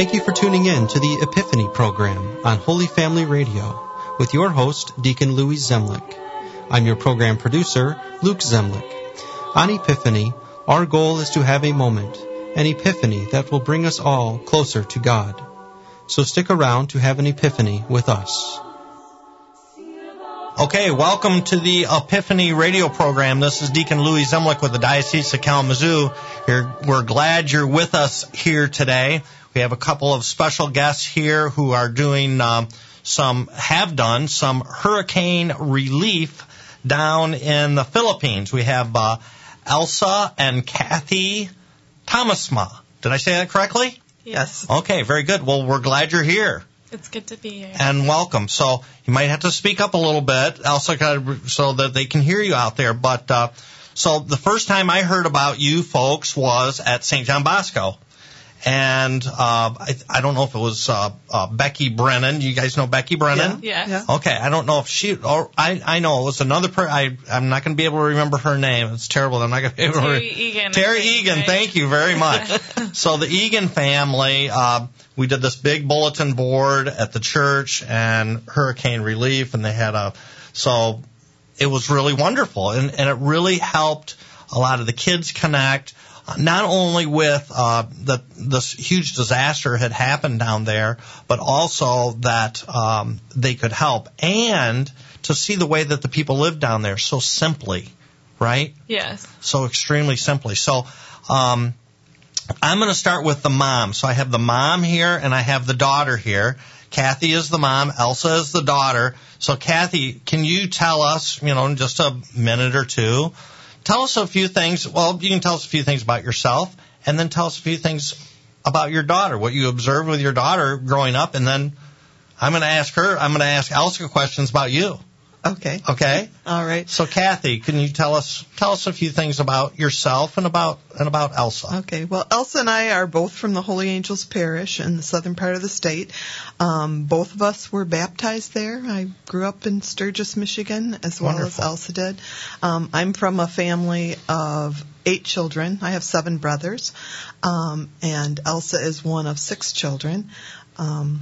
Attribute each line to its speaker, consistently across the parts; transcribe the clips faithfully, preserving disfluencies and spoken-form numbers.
Speaker 1: Thank you for tuning in to the Epiphany program on Holy Family Radio with your host, Deacon Louis Zemlich. I'm your program producer, Luke Zemlich. On Epiphany, our goal is to have a moment, an epiphany that will bring us all closer to God. So stick around to have an epiphany with us.
Speaker 2: Okay, welcome to the Epiphany radio program. This is Deacon Louis Zemlich with the Diocese of Kalamazoo. You're, we're glad you're with us here today. We have a couple of special guests here who are doing um, some, have done some hurricane relief down in the Philippines. We have uh, Elsa and Kathy Thomasma. Did I say that correctly?
Speaker 3: Yes.
Speaker 2: Okay, very good. Well, we're glad you're here.
Speaker 3: It's good to be here.
Speaker 2: And welcome. So you might have to speak up a little bit, Elsa, so that they can hear you out there. But uh, so the first time I heard about you folks was at Saint John Bosco. And uh, I, I don't know if it was uh, uh, Becky Brennan. You guys know Becky Brennan?
Speaker 3: Yeah. yeah.
Speaker 2: Okay. I don't know if she, or I, I know it was another person. I, I'm not going to be able to remember her name. It's terrible. I'm not going to be able
Speaker 3: Terry
Speaker 2: to.
Speaker 3: Terry Egan.
Speaker 2: Terry
Speaker 3: think,
Speaker 2: Egan.
Speaker 3: Right?
Speaker 2: Thank you very much. So the Egan family, uh, we did this big bulletin board at the church and hurricane relief, and they had a, so it was really wonderful, and, and it really helped a lot of the kids connect. Not only with uh, the, this huge disaster had happened down there, but also that um, they could help, and to see the way that the people live down there so simply, right?
Speaker 3: Yes.
Speaker 2: So extremely simply. So um, I'm going to start with the mom. So I have the mom here, and I have the daughter here. Kathy is the mom. Elsa is the daughter. So Kathy, can you tell us, you know, in just a minute or two, tell us a few things. Well, you can tell us a few things about yourself, and then tell us a few things about your daughter, what you observed with your daughter growing up, and then I'm going to ask her, I'm going to ask Elsa questions about you.
Speaker 4: Okay.
Speaker 2: Okay?
Speaker 4: All right.
Speaker 2: So, Kathy, can you tell us tell us a few things about yourself and about and about Elsa?
Speaker 4: Okay. Well, Elsa and I are both from the Holy Angels Parish in the southern part of the state. Um, both of us were baptized there. I grew up in Sturgis, Michigan, as well
Speaker 2: Wonderful.
Speaker 4: as Elsa did. Um, I'm from a family of eight children. I have seven brothers, um, and Elsa is one of six children. Um,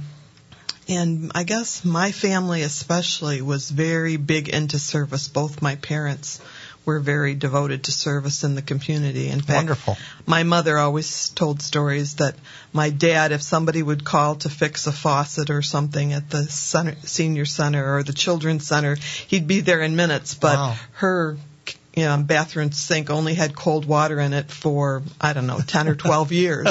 Speaker 4: And I guess my family especially was very big into service. Both my parents were very devoted to service in the community. In fact,
Speaker 2: Wonderful.
Speaker 4: My mother always told stories that my dad, if somebody would call to fix a faucet or something at the center, senior center or the children's center, he'd be there in minutes. But
Speaker 2: Wow.
Speaker 4: her you know, bathroom sink only had cold water in it for, I don't know, ten or twelve years.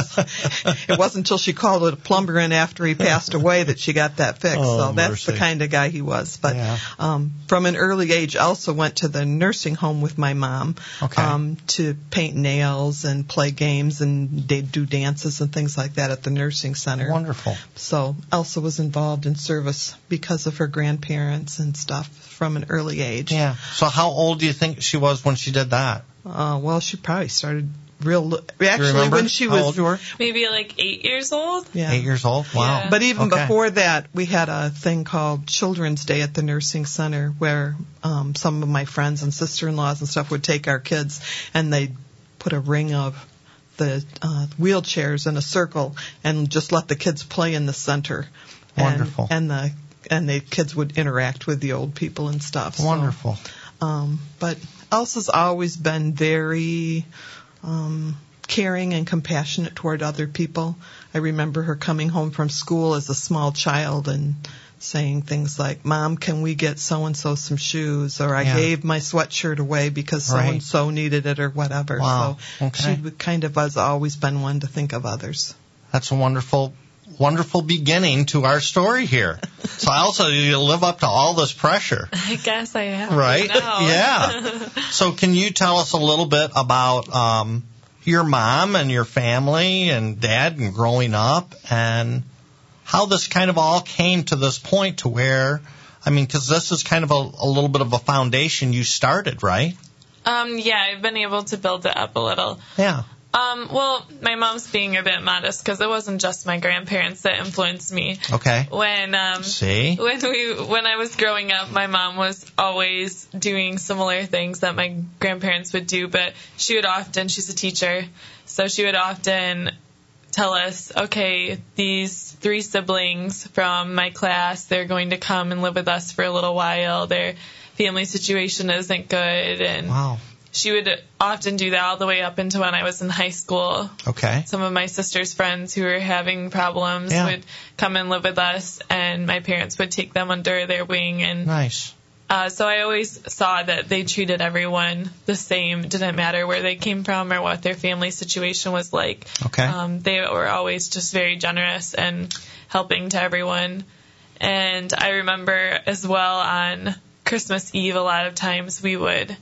Speaker 4: It wasn't until she called a plumber in after he passed away that she got that fixed.
Speaker 2: Oh,
Speaker 4: so that's
Speaker 2: mercy.
Speaker 4: the kind of guy he was. But
Speaker 2: Yeah.
Speaker 4: um, from an early age, Elsa went to the nursing home with my mom
Speaker 2: Okay.
Speaker 4: um, to paint nails and play games, and they'd do dances and things like that at the nursing center.
Speaker 2: Wonderful.
Speaker 4: So Elsa was involved in service because of her grandparents and stuff from an early age.
Speaker 2: Yeah. So how old do you think she was when she did that?
Speaker 4: Uh, well, she probably started real. Li- actually,
Speaker 2: remember
Speaker 4: when she
Speaker 2: how
Speaker 4: was
Speaker 2: old you were?
Speaker 3: Maybe like eight years old.
Speaker 4: yeah.
Speaker 2: Eight years old? Wow.
Speaker 3: Yeah.
Speaker 4: But even
Speaker 2: Okay.
Speaker 4: before that, we had a thing called Children's Day at the nursing center, where um, some of my friends and sister-in-laws and stuff would take our kids, and they'd put a ring of the uh, wheelchairs in a circle and just let the kids play in the center. And-
Speaker 2: Wonderful.
Speaker 4: And, the and the kids would interact with the old people and stuff. So,
Speaker 2: Wonderful.
Speaker 4: um, but Elsa's always been very um, caring and compassionate toward other people. I remember her coming home from school as a small child and saying things like, "Mom, can we get so-and-so some shoes?" Or, "I
Speaker 2: Yeah.
Speaker 4: gave my sweatshirt away because
Speaker 2: Right.
Speaker 4: so-and-so needed it," or whatever.
Speaker 2: Wow.
Speaker 4: So
Speaker 2: Okay.
Speaker 4: she kind of has always been one to think of others.
Speaker 2: That's a wonderful, wonderful beginning to our story here. So Elsa, you live up to all this pressure.
Speaker 3: I guess I have.
Speaker 2: Right?
Speaker 3: Now.
Speaker 2: Yeah. So can you tell us a little bit about um, your mom and your family and dad and growing up and how this kind of all came to this point to where, I mean, because this is kind of a, a little bit of a foundation you started, right?
Speaker 3: Um, yeah, I've been able to build it up a little.
Speaker 2: Yeah.
Speaker 3: Um, well, my mom's being a bit modest because it wasn't just my grandparents that influenced me.
Speaker 2: Okay.
Speaker 3: When um,
Speaker 2: See?
Speaker 3: when we when I was growing up, my mom was always doing similar things that my grandparents would do, but she would often, she's a teacher, so she would often tell us, okay, these three siblings from my class, they're going to come and live with us for a little while. Their family situation isn't good. And
Speaker 2: wow.
Speaker 3: She would often do that all the way up into when I was in high school.
Speaker 2: Okay.
Speaker 3: Some of my sister's friends who were having problems
Speaker 2: yeah.
Speaker 3: would come and live with us, and my parents would take them under their wing. And
Speaker 2: nice.
Speaker 3: Uh, so I always saw that they treated everyone the same. It didn't matter where they came from or what their family situation was like.
Speaker 2: Okay.
Speaker 3: Um, they were always just very generous and helping to everyone. And I remember as well on Christmas Eve, a lot of times we would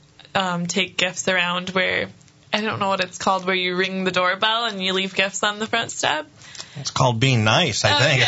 Speaker 3: um, take gifts around where, I don't know what it's called, where you ring the doorbell and you leave gifts on the front step.
Speaker 2: It's called being nice, I think.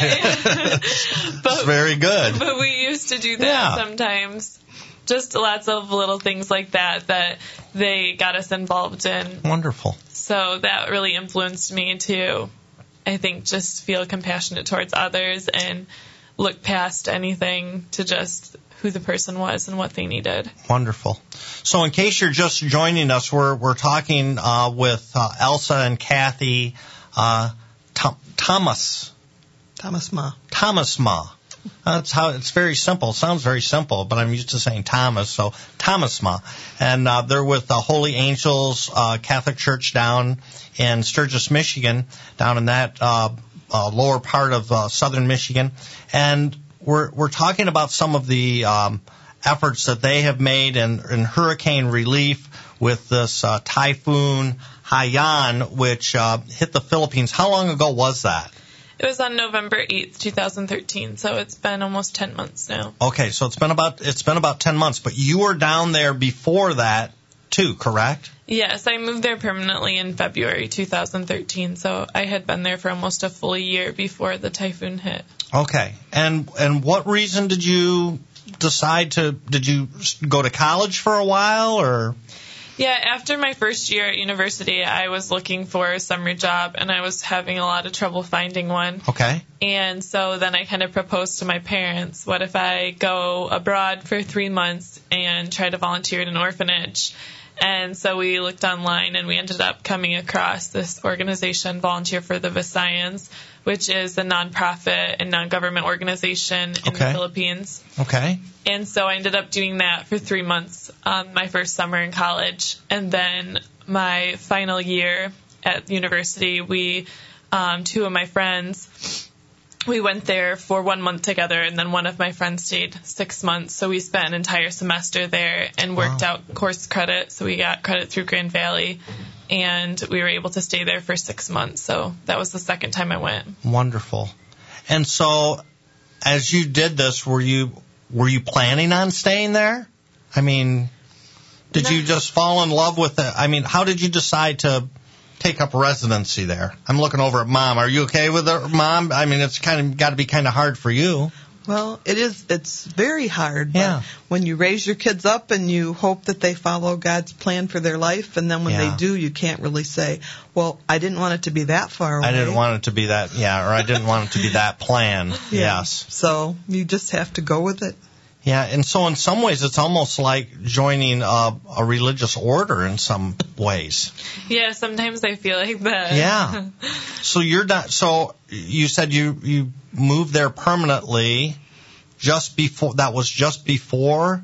Speaker 3: Okay. but,
Speaker 2: it's very good.
Speaker 3: But we used to do that
Speaker 2: yeah.
Speaker 3: sometimes. Just lots of little things like that that they got us involved in.
Speaker 2: Wonderful.
Speaker 3: So that really influenced me to, I think, just feel compassionate towards others and look past anything to just who the person was and what they needed.
Speaker 2: Wonderful. So in case you're just joining us, we're we're talking uh, with uh, Elsa and Kathy uh, Th- Thomas.
Speaker 4: Thomas Ma.
Speaker 2: Thomas Ma. That's how it's very simple. It sounds very simple, but I'm used to saying Thomas, so Thomas Ma. And uh, they're with the Holy Angels uh, Catholic Church down in Sturgis, Michigan, down in that uh, uh, lower part of uh, southern Michigan. And we're we're talking about some of the um, efforts that they have made in, in hurricane relief with this uh, typhoon Haiyan, which uh, hit the Philippines. How long ago was that?
Speaker 3: It was on November eighth, twenty thirteen, so it's been almost ten months now.
Speaker 2: Okay, so it's been about it's been about ten months, but you were down there before that too, correct?
Speaker 3: Yes, I moved there permanently in February two thousand thirteen, so I had been there for almost a full year before the typhoon hit.
Speaker 2: Okay, and and what reason did you decide to, did you go to college for a while, or?
Speaker 3: Yeah, after my first year at university, I was looking for a summer job, and I was having a lot of trouble finding one.
Speaker 2: Okay.
Speaker 3: And so then I kind of proposed to my parents, what if I go abroad for three months and try to volunteer at an orphanage? And so we looked online, and we ended up coming across this organization, Volunteer for the Visayans, which is a nonprofit and non-government organization in
Speaker 2: okay.
Speaker 3: the Philippines.
Speaker 2: Okay.
Speaker 3: And so I ended up doing that for three months um, my first summer in college. And then my final year at university, we, um, two of my friends, we went there for one month together, and then one of my friends stayed six months. So we spent an entire semester there and worked
Speaker 2: wow.
Speaker 3: out course credit. So we got credit through Grand Valley, and we were able to stay there for six months. So that was the second time I went.
Speaker 2: Wonderful. And so as you did this, were you were you planning on staying there? I mean, did
Speaker 3: no.
Speaker 2: you just fall in love with it? I mean, how did you decide to take up residency there? I'm looking over at Mom. Are you okay with it, Mom? I mean, it's kind of got to be kind of hard for you.
Speaker 4: Well, it is. It's very hard.
Speaker 2: Yeah.
Speaker 4: But when you raise your kids up and you hope that they follow God's plan for their life, and then when
Speaker 2: yeah.
Speaker 4: they do, you can't really say, well, I didn't want it to be that far away.
Speaker 2: I didn't want it to be that, yeah, or I didn't want it to be that plan.
Speaker 4: Yeah.
Speaker 2: Yes.
Speaker 4: So you just have to go with it.
Speaker 2: Yeah, and so in some ways it's almost like joining a, a religious order in some ways.
Speaker 3: Yeah, sometimes I feel like that.
Speaker 2: Yeah. So you're not, so you said you, you moved there permanently just before, that was just before?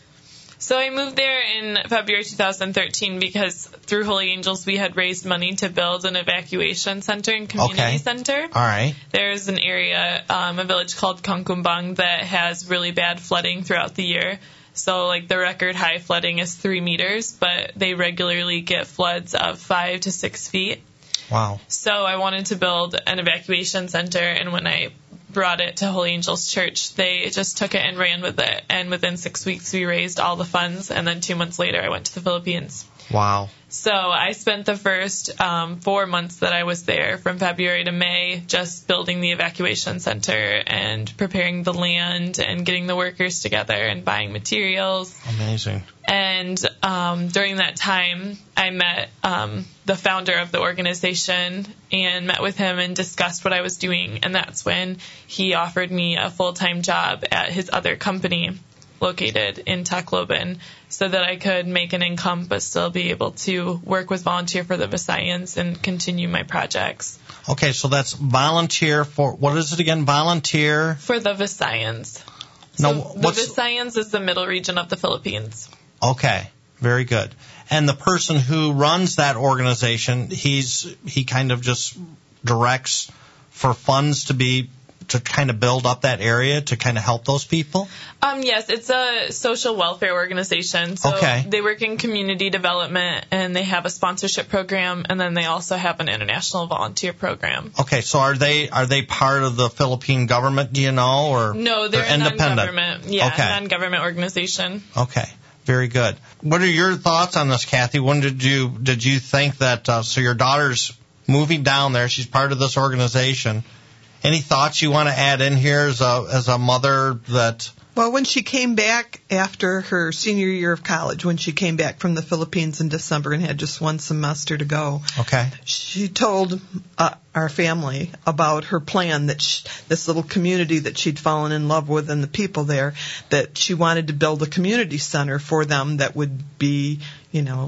Speaker 3: So I moved there in February two thousand thirteen because through Holy Angels we had raised money to build an evacuation center and community
Speaker 2: okay.
Speaker 3: center.
Speaker 2: All right.
Speaker 3: There's an area, um, a village called Kangkumbang that has really bad flooding throughout the year. So like the record high flooding is three meters, but they regularly get floods of five to six feet.
Speaker 2: Wow.
Speaker 3: So I wanted to build an evacuation center, and when I brought it to Holy Angels Church, they just took it and ran with it. And within six weeks, we raised all the funds. And then two months later, I went to the Philippines.
Speaker 2: Wow.
Speaker 3: So I spent the first um, four months that I was there, from February to May, just building the evacuation center and preparing the land and getting the workers together and buying materials.
Speaker 2: Amazing.
Speaker 3: And um, during that time, I met um, the founder of the organization and met with him and discussed what I was doing. And that's when he offered me a full-time job at his other company, located in Tacloban so that I could make an income but still be able to work with Volunteer for the Visayans and continue my projects.
Speaker 2: Okay, so that's volunteer for, what is it again? Volunteer?
Speaker 3: For the Visayans.
Speaker 2: No,
Speaker 3: So the
Speaker 2: what's,
Speaker 3: Visayans is the middle region of the Philippines.
Speaker 2: okay, very good. And the person who runs that organization, he's he kind of just directs for funds to be to kind of build up that area to kind of help those people?
Speaker 3: Um, yes, it's a social welfare organization. So
Speaker 2: Okay.
Speaker 3: they work in community development, and they have a sponsorship program, and then they also have an international volunteer program.
Speaker 2: Okay, so are they are they part of the Philippine government, do you know, or
Speaker 3: No, they're, a
Speaker 2: independent?
Speaker 3: non-government. Yeah,
Speaker 2: Okay.
Speaker 3: non-government organization.
Speaker 2: Okay, very good. What are your thoughts on this, Kathy? When did you did you think that? Uh, so your daughter's moving down there; she's part of this organization. Any thoughts you want to add in here as a as a mother that?
Speaker 4: Well, when she came back after her senior year of college, when she came back from the Philippines in December and had just one semester to go,
Speaker 2: Okay.
Speaker 4: she told uh, our family about her plan that she, this little community that she'd fallen in love with and the people there, that she wanted to build a community center for them that would be, you know,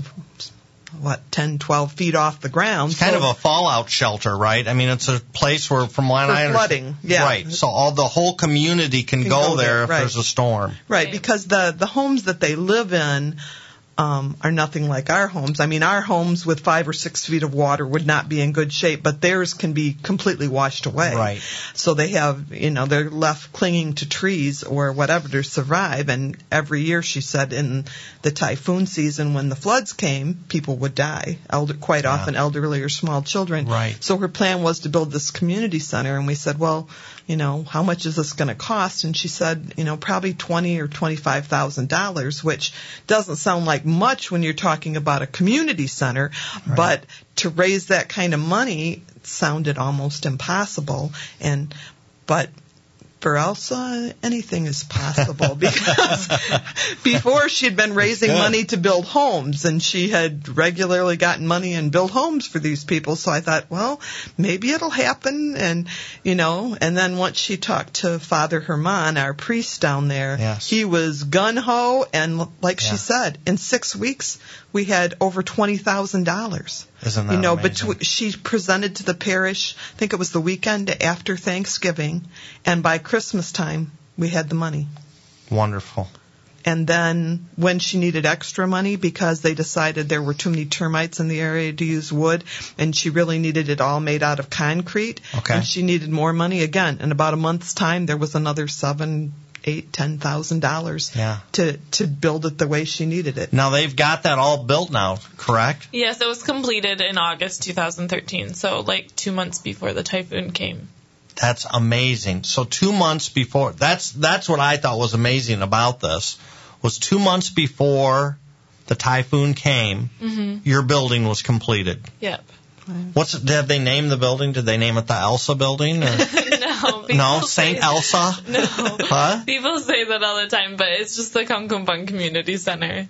Speaker 4: what, ten, twelve feet off the ground.
Speaker 2: It's kind
Speaker 4: So-
Speaker 2: of a fallout shelter, right? I mean, it's a place where, from what
Speaker 4: For
Speaker 2: I understand,
Speaker 4: flooding, yeah.
Speaker 2: right. So all the whole community can,
Speaker 4: Can
Speaker 2: go,
Speaker 4: go
Speaker 2: there
Speaker 4: there,
Speaker 2: if
Speaker 4: right.
Speaker 2: there's a storm.
Speaker 4: Right, because the, the homes that they live in um, are nothing like our homes. I mean, our homes with five or six feet of water would not be in good shape, but theirs can be completely washed away.
Speaker 2: Right.
Speaker 4: So they have, you know, they're left clinging to trees or whatever to survive. And every year, she said, in the typhoon season when the floods came, people would die, elder, quite
Speaker 2: Yeah.
Speaker 4: often elderly or small children.
Speaker 2: Right.
Speaker 4: So her plan was to build this community center, and we said, well, you know, how much is this going to cost? And she said, you know, probably twenty or twenty-five thousand dollars, which doesn't sound like much when you're talking about a community center,
Speaker 2: Right.
Speaker 4: but to raise that kind of money sounded almost impossible. And but for Elsa, anything is possible because before she'd been raising
Speaker 2: Good.
Speaker 4: money to build homes, and she had regularly gotten money and built homes for these people. So I thought, well, maybe it'll happen. And, you know, and then once she talked to Father Herman, our priest down there,
Speaker 2: Yes.
Speaker 4: he was gung-ho. And like
Speaker 2: Yeah.
Speaker 4: she said, in six weeks, we had over twenty thousand dollars.
Speaker 2: Isn't that
Speaker 4: You know,
Speaker 2: amazing?
Speaker 4: between, she presented to the parish, I think it was the weekend after Thanksgiving, and by Christmas time, we had the money.
Speaker 2: Wonderful.
Speaker 4: And then when she needed extra money because they decided there were too many termites in the area to use wood, and she really needed it all made out of concrete,
Speaker 2: Okay.
Speaker 4: and she needed more money again. In about a month's time, there was another seven, eight, ten thousand dollars
Speaker 2: Yeah.
Speaker 4: to to build it the way she needed it.
Speaker 2: Now they've got that all built now, correct?
Speaker 3: Yes, it was completed in August two thousand thirteen, so like two months before the typhoon came.
Speaker 2: That's amazing. So two months before, that's that's what I thought was amazing about this, was two months before the typhoon came,
Speaker 3: Mm-hmm.
Speaker 2: your building was completed.
Speaker 3: Yep.
Speaker 2: What's it, did they name the building? Did they name it the Elsa building? Or?
Speaker 3: No, people
Speaker 2: No,
Speaker 3: say-
Speaker 2: Saint Elsa?
Speaker 3: No.
Speaker 2: Huh?
Speaker 3: People say that all the time, but it's just the Kangkumbang Community Center.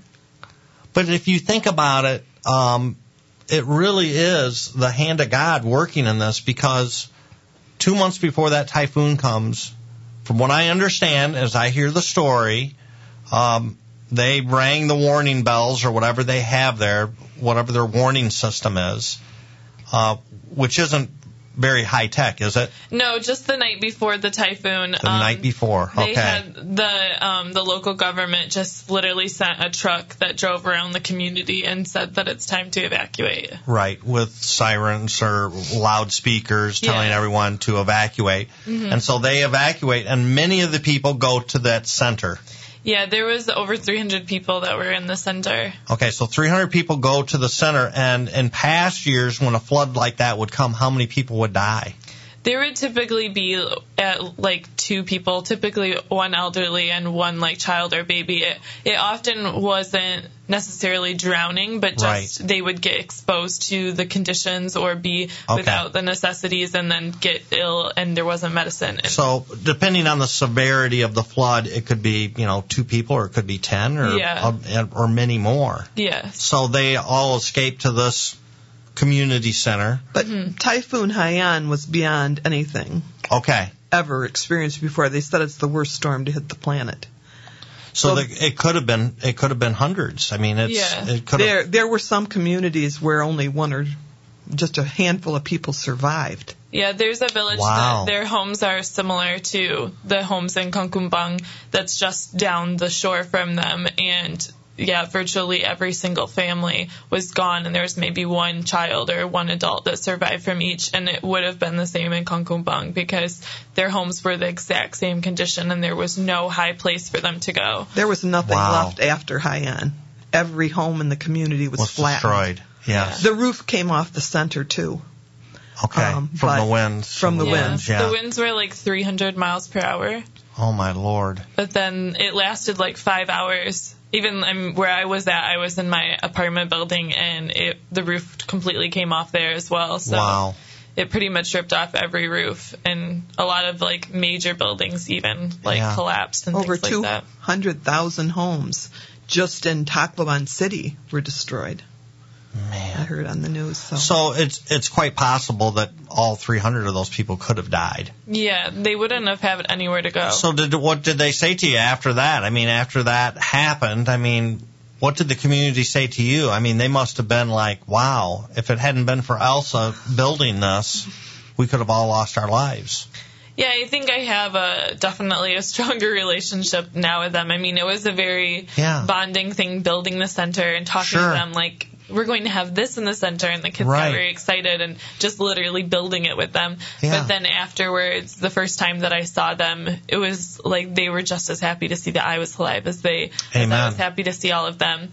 Speaker 2: But if you think about it, um, it really is the hand of God working in this, because two months before that typhoon comes, from what I understand, as I hear the story, um, they rang the warning bells or whatever they have there, whatever their warning system is, uh, which isn't very high tech, is it?
Speaker 3: No, just the night before the typhoon.
Speaker 2: The
Speaker 3: um,
Speaker 2: night before.
Speaker 3: They
Speaker 2: Okay.
Speaker 3: had the um, the local government just literally sent a truck that drove around the community and said that it's time to evacuate.
Speaker 2: Right, with sirens or loudspeakers telling
Speaker 3: Yeah.
Speaker 2: everyone to evacuate.
Speaker 3: Mm-hmm.
Speaker 2: And so they evacuate, and many of the people go to that center.
Speaker 3: Yeah, there was over three hundred people that were in the center.
Speaker 2: Okay, so three hundred people go to the center, and in past years, when a flood like that would come, how many people would die?
Speaker 3: There would typically be at like two people, typically one elderly and one like child or baby. It, it often wasn't necessarily drowning, but just
Speaker 2: Right.
Speaker 3: they would get exposed to the conditions or be
Speaker 2: Okay.
Speaker 3: without the necessities and then get ill and there wasn't medicine. And
Speaker 2: So depending on the severity of the flood, it could be, you know, two people, or it could be ten, or
Speaker 3: Yeah.
Speaker 2: uh, or many more.
Speaker 3: yes.
Speaker 2: So they all escape to this community center.
Speaker 4: But
Speaker 3: Mm-hmm.
Speaker 4: Typhoon Haiyan was beyond anything
Speaker 2: Okay.
Speaker 4: ever experienced before. They said it's the worst storm to hit the planet.
Speaker 2: So,
Speaker 4: So-
Speaker 2: the, it could have been it could have been hundreds. I mean, it's
Speaker 3: Yeah.
Speaker 2: it could
Speaker 4: There,
Speaker 2: have.
Speaker 4: there were some communities where only one or just a handful of people survived.
Speaker 3: Yeah, there's a village
Speaker 2: Wow.
Speaker 3: that their homes are similar to the homes in Kangkumbang that's just down the shore from them. And yeah, virtually every single family was gone, and there was maybe one child or one adult that survived from each. And it would have been the same in Kangkumbang because their homes were the exact same condition, and there was no high place for them to go.
Speaker 4: There was nothing
Speaker 2: Wow.
Speaker 4: left after Haiyan. Every home in the community was,
Speaker 2: Was
Speaker 4: flattened.
Speaker 2: destroyed. Yes.
Speaker 4: The roof came off the center too.
Speaker 2: Okay.
Speaker 4: Um,
Speaker 2: from
Speaker 4: but-
Speaker 2: the winds.
Speaker 4: from the
Speaker 3: Yeah,
Speaker 4: winds,
Speaker 2: Yeah.
Speaker 3: the winds were like three hundred miles per hour.
Speaker 2: Oh my Lord.
Speaker 3: But then it lasted like five hours. Even um, where I was at, I was in my apartment building, and it, the roof completely came off there as well. So
Speaker 2: Wow.
Speaker 3: it pretty much ripped off every roof, and a lot of like major buildings even like
Speaker 2: Yeah.
Speaker 3: collapsed and
Speaker 4: Over
Speaker 3: things
Speaker 4: two
Speaker 3: like that.
Speaker 4: hundred thousand homes just in Tacloban City were destroyed. I
Speaker 2: Man.
Speaker 4: heard on the news. So,
Speaker 2: So it's it's quite possible that all three hundred of those people could have died.
Speaker 3: Yeah, they wouldn't have had anywhere to go.
Speaker 2: So did what did they say to you after that? I mean, after that happened, I mean, what did the community say to you? I mean, they must have been like, wow, if it hadn't been for Elsa building this, we could have all lost our lives.
Speaker 3: Yeah, I think I have a definitely a stronger relationship now with them. I mean, it was a very
Speaker 2: Yeah.
Speaker 3: bonding thing building the center and talking
Speaker 2: Sure.
Speaker 3: to them like we're going to have this in the center, and the kids
Speaker 2: Right.
Speaker 3: got very excited and just literally building it with them.
Speaker 2: Yeah.
Speaker 3: But then afterwards, the first time that I saw them, it was like they were just as happy to see that I was alive as they as
Speaker 2: Amen.
Speaker 3: I was happy to see all of them.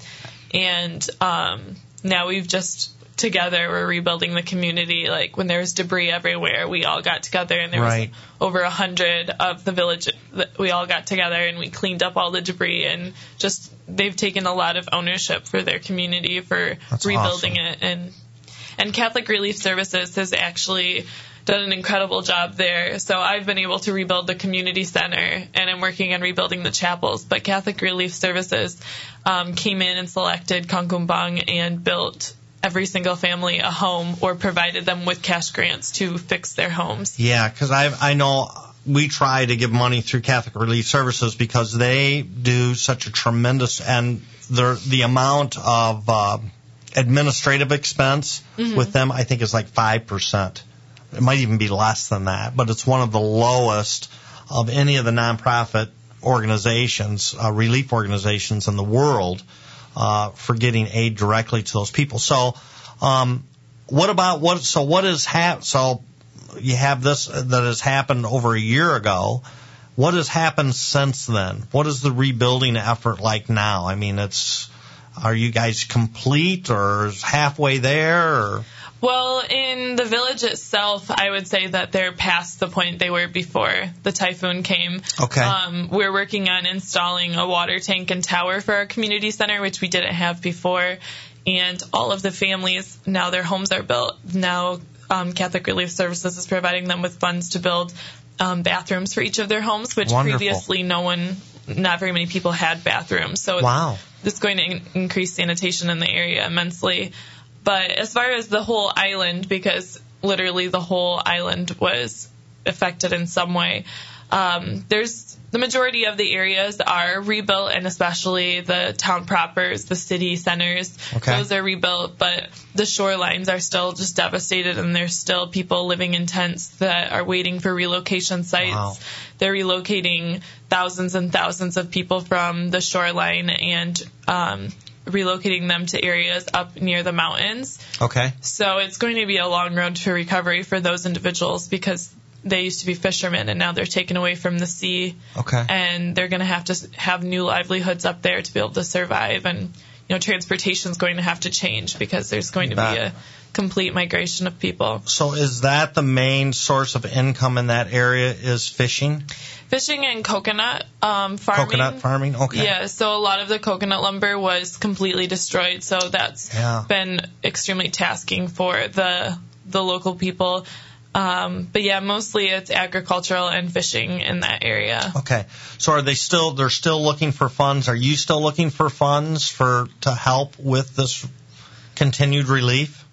Speaker 3: And um, now we've just together we're rebuilding the community. Like when there was debris everywhere, we all got together, and there
Speaker 2: Right.
Speaker 3: was over a hundred of the village that we all got together, and we cleaned up all the debris, and just they've taken a lot of ownership for their community for
Speaker 2: That's
Speaker 3: rebuilding
Speaker 2: awesome.
Speaker 3: it. And and Catholic Relief Services has actually done an incredible job there. So I've been able to rebuild the community center, and I'm working on rebuilding the chapels. But Catholic Relief Services um, came in and selected Kangkumbang and built every single family a home or provided them with cash grants to fix their homes.
Speaker 2: Yeah, because I I know we try to give money through Catholic Relief Services because they do such a tremendous, and the the amount of uh, administrative expense with them I think is like five percent. It might even be less than that, but it's one of the lowest of any of the nonprofit organizations, uh, relief organizations in the world uh, for getting aid directly to those people. So, um, what about what? So what is hap? So you have this that has happened over a year ago. What has happened since then? What is the rebuilding effort like now? I mean, it's are you guys complete or is halfway there? Or?
Speaker 3: Well, in the village itself, I would say that they're past the point they were before the typhoon came.
Speaker 2: Okay.
Speaker 3: Um, we're working on installing a water tank and tower for our community center, which we didn't have before. And all of the families, now their homes are built. Now um, Catholic Relief Services is providing them with funds to build um, bathrooms for each of their homes, which
Speaker 2: Wonderful.
Speaker 3: previously no one, not very many people had bathrooms. So
Speaker 2: Wow.
Speaker 3: it's going to in- increase sanitation in the area immensely. But as far as the whole island, because literally the whole island was affected in some way, um, there's the majority of the areas are rebuilt, and especially the town propers, the city centers,
Speaker 2: Okay.
Speaker 3: those are rebuilt. But the shorelines are still just devastated, and there's still people living in tents that are waiting for relocation sites.
Speaker 2: Wow.
Speaker 3: They're relocating thousands and thousands of people from the shoreline and um, relocating them to areas up near the mountains.
Speaker 2: Okay.
Speaker 3: So it's going to be a long road to recovery for those individuals because they used to be fishermen and now they're taken away from the sea.
Speaker 2: Okay.
Speaker 3: And they're going to have to s- have new livelihoods up there to be able to survive. And, you know, transportation is going to have to change because there's going to be
Speaker 2: Bet.
Speaker 3: a complete migration of people.
Speaker 2: So is that the main source of income in that area is fishing?
Speaker 3: Fishing and coconut um, farming.
Speaker 2: Coconut farming? Okay.
Speaker 3: Yeah, so a lot of the coconut lumber was completely destroyed, so that's
Speaker 2: Yeah.
Speaker 3: been extremely tasking for the the local people. Um, but yeah, mostly it's agricultural and fishing in that area.
Speaker 2: Okay. So are they still, they're still looking for funds? Are you still looking for funds for, to help with this continued relief?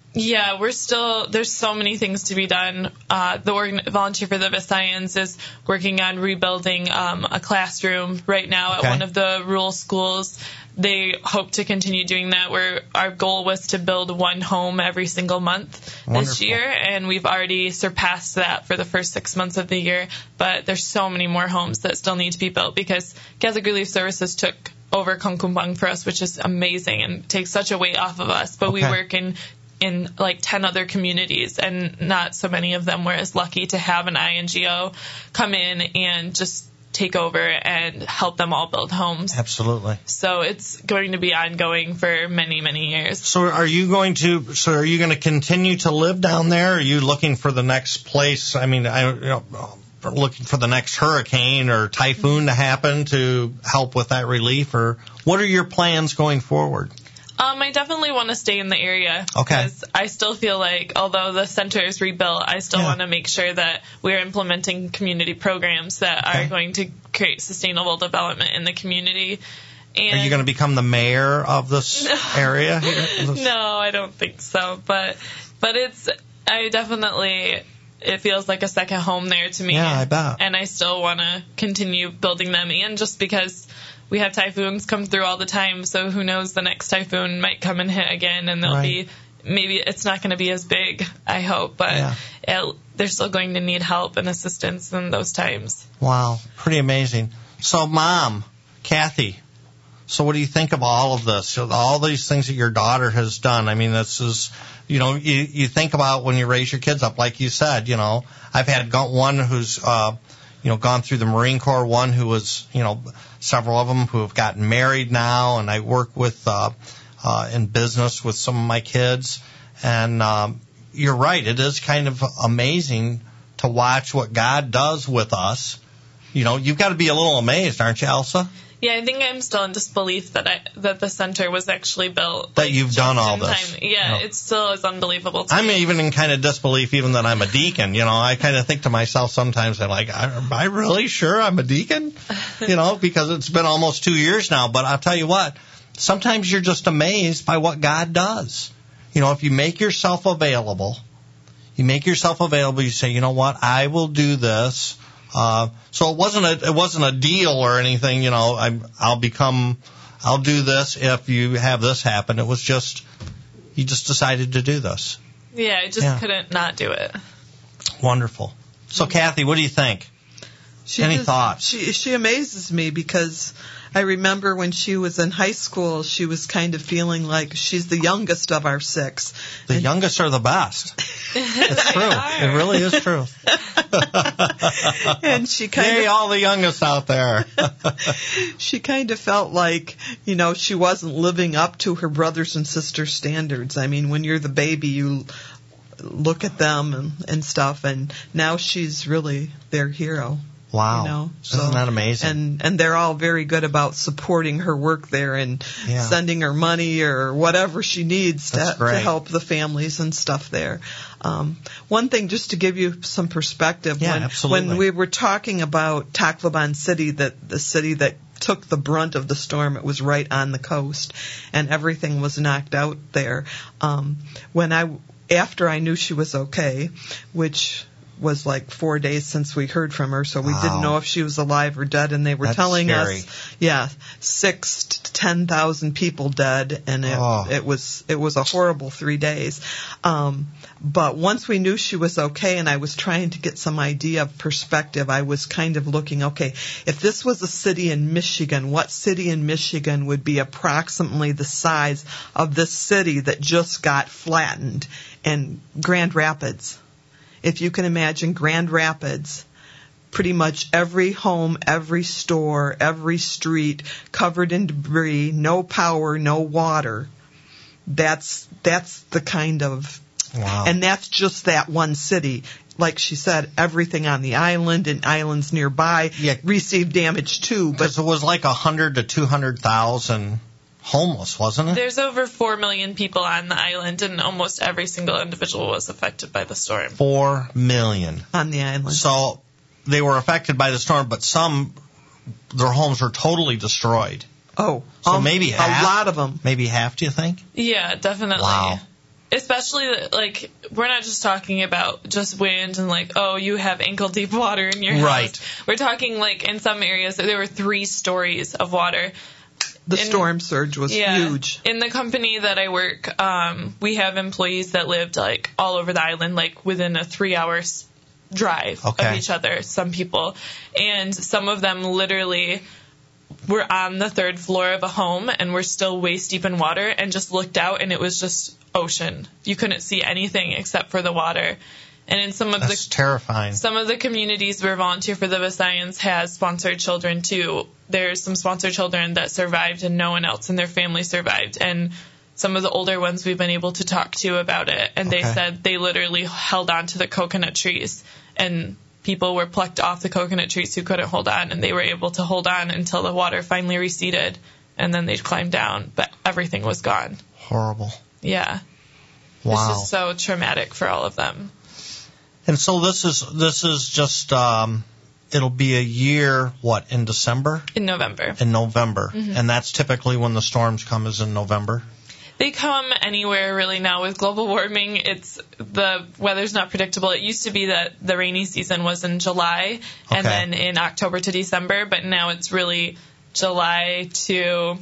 Speaker 3: Yeah, we're still, there's so many things to be done. Uh, the organ, Volunteer for the Visayan's is working on rebuilding um, a classroom right now
Speaker 2: Okay.
Speaker 3: at one of the rural schools. They hope to continue doing that. Where our goal was to build one home every single month
Speaker 2: Wonderful.
Speaker 3: this year, and we've already surpassed that for the first six months of the year. But there's so many more homes that still need to be built because Catholic Relief Services took over Kongkumbang for us, which is amazing and takes such a weight off of us. But we
Speaker 2: Okay.
Speaker 3: work in in like ten other communities, and not so many of them were as lucky to have an I N G O come in and just take over and help them all build homes.
Speaker 2: Absolutely.
Speaker 3: So it's going to be ongoing for many, many years.
Speaker 2: So are you going to? So are you going to continue to live down there? Are you looking for the next place? I mean, I you know, looking for the next hurricane or typhoon to happen to help with that relief, or what are your plans going forward?
Speaker 3: Um, I definitely want to stay in the area.
Speaker 2: Okay.
Speaker 3: Because I still feel like, although the center is rebuilt, I still
Speaker 2: Yeah.
Speaker 3: want to make sure that we're implementing community programs that
Speaker 2: Okay.
Speaker 3: are going to create sustainable development in the community. And
Speaker 2: Are you going to become the mayor of this area here? This-
Speaker 3: No, I don't think so. But but it's I definitely it feels like a second home there to me.
Speaker 2: Yeah, I bet.
Speaker 3: And I still want to continue building them, and just because we have typhoons come through all the time, so who knows, the next typhoon might come and hit again, and there'll
Speaker 2: Right.
Speaker 3: be maybe it's not going to be as big, I hope, but
Speaker 2: Yeah.
Speaker 3: it, they're still going to need help and assistance in those times.
Speaker 2: Wow, pretty amazing. So, Mom, Kathy, so what do you think of all of this? All these things that your daughter has done. I mean, this is, you know, you, you think about when you raise your kids up, like you said, you know, I've had go- one who's, uh, you know, gone through the Marine Corps, one who was, you know, several of them who have gotten married now, and I work with, uh, uh, in business with some of my kids. And, um, you're right. It is kind of amazing to watch what God does with us. You know, you've got to be a little amazed, aren't you, Elsa?
Speaker 3: Yeah, I think I'm still in disbelief that I, that the center was actually built.
Speaker 2: That you've done
Speaker 3: just
Speaker 2: all
Speaker 3: in
Speaker 2: this.
Speaker 3: time. Yeah,
Speaker 2: No.
Speaker 3: it still is unbelievable to
Speaker 2: I'm
Speaker 3: me.
Speaker 2: even in kind of disbelief even that I'm a deacon. You know, I kind of think to myself sometimes, I'm like, am I really sure I'm a deacon? You know, because it's been almost two years now. But I'll tell you what, sometimes you're just amazed by what God does. You know, if you make yourself available, you make yourself available, you say, you know what, I will do this. Uh, so it wasn't a, it wasn't a deal or anything, you know, I, I'll become, I'll do this if you have this happen. It was just, you just decided to do this.
Speaker 3: Yeah, I just
Speaker 2: Yeah.
Speaker 3: couldn't not do it.
Speaker 2: Wonderful. So, Kathy, what do you think?
Speaker 4: She
Speaker 2: Any
Speaker 4: just-
Speaker 2: thoughts?
Speaker 4: She she amazes me because I remember when she was in high school, she was kind of feeling like she's the youngest of our six.
Speaker 2: The
Speaker 4: And-
Speaker 2: youngest are the best. It's true. It really is true.
Speaker 4: and she kind
Speaker 2: Yay,
Speaker 4: of
Speaker 2: all the youngest out there.
Speaker 4: she kind of felt like, you know, she wasn't living up to her brothers and sisters' standards. I mean, when you're the baby, you look at them and, and stuff, and now she's really their hero.
Speaker 2: Wow.
Speaker 4: You know,
Speaker 2: Isn't that amazing?
Speaker 4: And and they're all very good about supporting her work there and
Speaker 2: Yeah.
Speaker 4: sending her money or whatever she needs to,
Speaker 2: That's great.
Speaker 4: to help the families and stuff there. Um, one thing, just to give you some perspective,
Speaker 2: Yeah,
Speaker 4: when,
Speaker 2: absolutely.
Speaker 4: when we were talking about Tacloban City, that the city that took the brunt of the storm, it was right on the coast, and everything was knocked out there. Um, when I after I knew she was okay, which was like four days since we heard from her, so we
Speaker 2: Wow.
Speaker 4: didn't know if she was alive or dead, and they were
Speaker 2: That's
Speaker 4: telling
Speaker 2: scary.
Speaker 4: us, yeah, six to ten thousand people dead, and it,
Speaker 2: Oh.
Speaker 4: it was it was a horrible three days. Um, but once we knew she was okay, and I was trying to get some idea of perspective, I was kind of looking, okay, if this was a city in Michigan, what city in Michigan would be approximately the size of this city that just got flattened? And Grand Rapids. If you can imagine Grand Rapids, pretty much every home, every store, every street covered in debris, no power, no water. That's that's the kind of,
Speaker 2: Wow.
Speaker 4: and that's just that one city. Like she said, everything on the island and islands nearby
Speaker 2: Yeah.
Speaker 4: received damage too. But
Speaker 2: Because it was like one hundred to two hundred thousand homeless, wasn't it?
Speaker 3: There's over four million people on the island, and almost every single individual was affected by the storm.
Speaker 2: Four million.
Speaker 4: on the island,
Speaker 2: So they were affected by the storm, but some, their homes were totally destroyed.
Speaker 4: oh,
Speaker 2: So
Speaker 4: um,
Speaker 2: maybe
Speaker 4: a
Speaker 2: half?
Speaker 4: lot of them.
Speaker 2: Maybe half, do you think?
Speaker 3: Yeah, definitely.
Speaker 2: Wow.
Speaker 3: especially, like, we're not just talking about just wind and, like, oh, you have ankle-deep water in your house.
Speaker 2: Right.
Speaker 3: We're talking, like, in some areas, there were three stories of water.
Speaker 4: The
Speaker 3: in,
Speaker 4: storm surge was
Speaker 3: yeah,
Speaker 4: huge.
Speaker 3: In the company that I work, um, we have employees that lived, like, all over the island, like, within a three-hour drive
Speaker 2: okay.
Speaker 3: of each other, some people. And some of them literally were on the third floor of a home and were still waist deep in water and just looked out and it was just ocean. You couldn't see anything except for the water. And in some of
Speaker 2: That's
Speaker 3: the
Speaker 2: terrifying.
Speaker 3: Some of the communities where Volunteer for the Visayans has sponsored children too. There's some sponsored children that survived and no one else in their family survived. And some of the older ones we've been able to talk to about it. And
Speaker 2: okay.
Speaker 3: they said they literally held on to the coconut trees and people were plucked off the coconut trees who couldn't hold on, and they were able to hold on until the water finally receded, and then they climbed down, but everything was gone.
Speaker 2: Horrible.
Speaker 3: Yeah.
Speaker 2: Wow.
Speaker 3: It's just so traumatic for all of them.
Speaker 2: And so this is this is just um, it'll be a year. What, in December?
Speaker 3: In November.
Speaker 2: In November,
Speaker 3: mm-hmm.
Speaker 2: And that's typically when the storms come, is in November.
Speaker 3: They come anywhere really now with global warming. It's the weather's not predictable. It used to be that the rainy season was in July and
Speaker 2: okay.
Speaker 3: then in October to December, but now it's really July to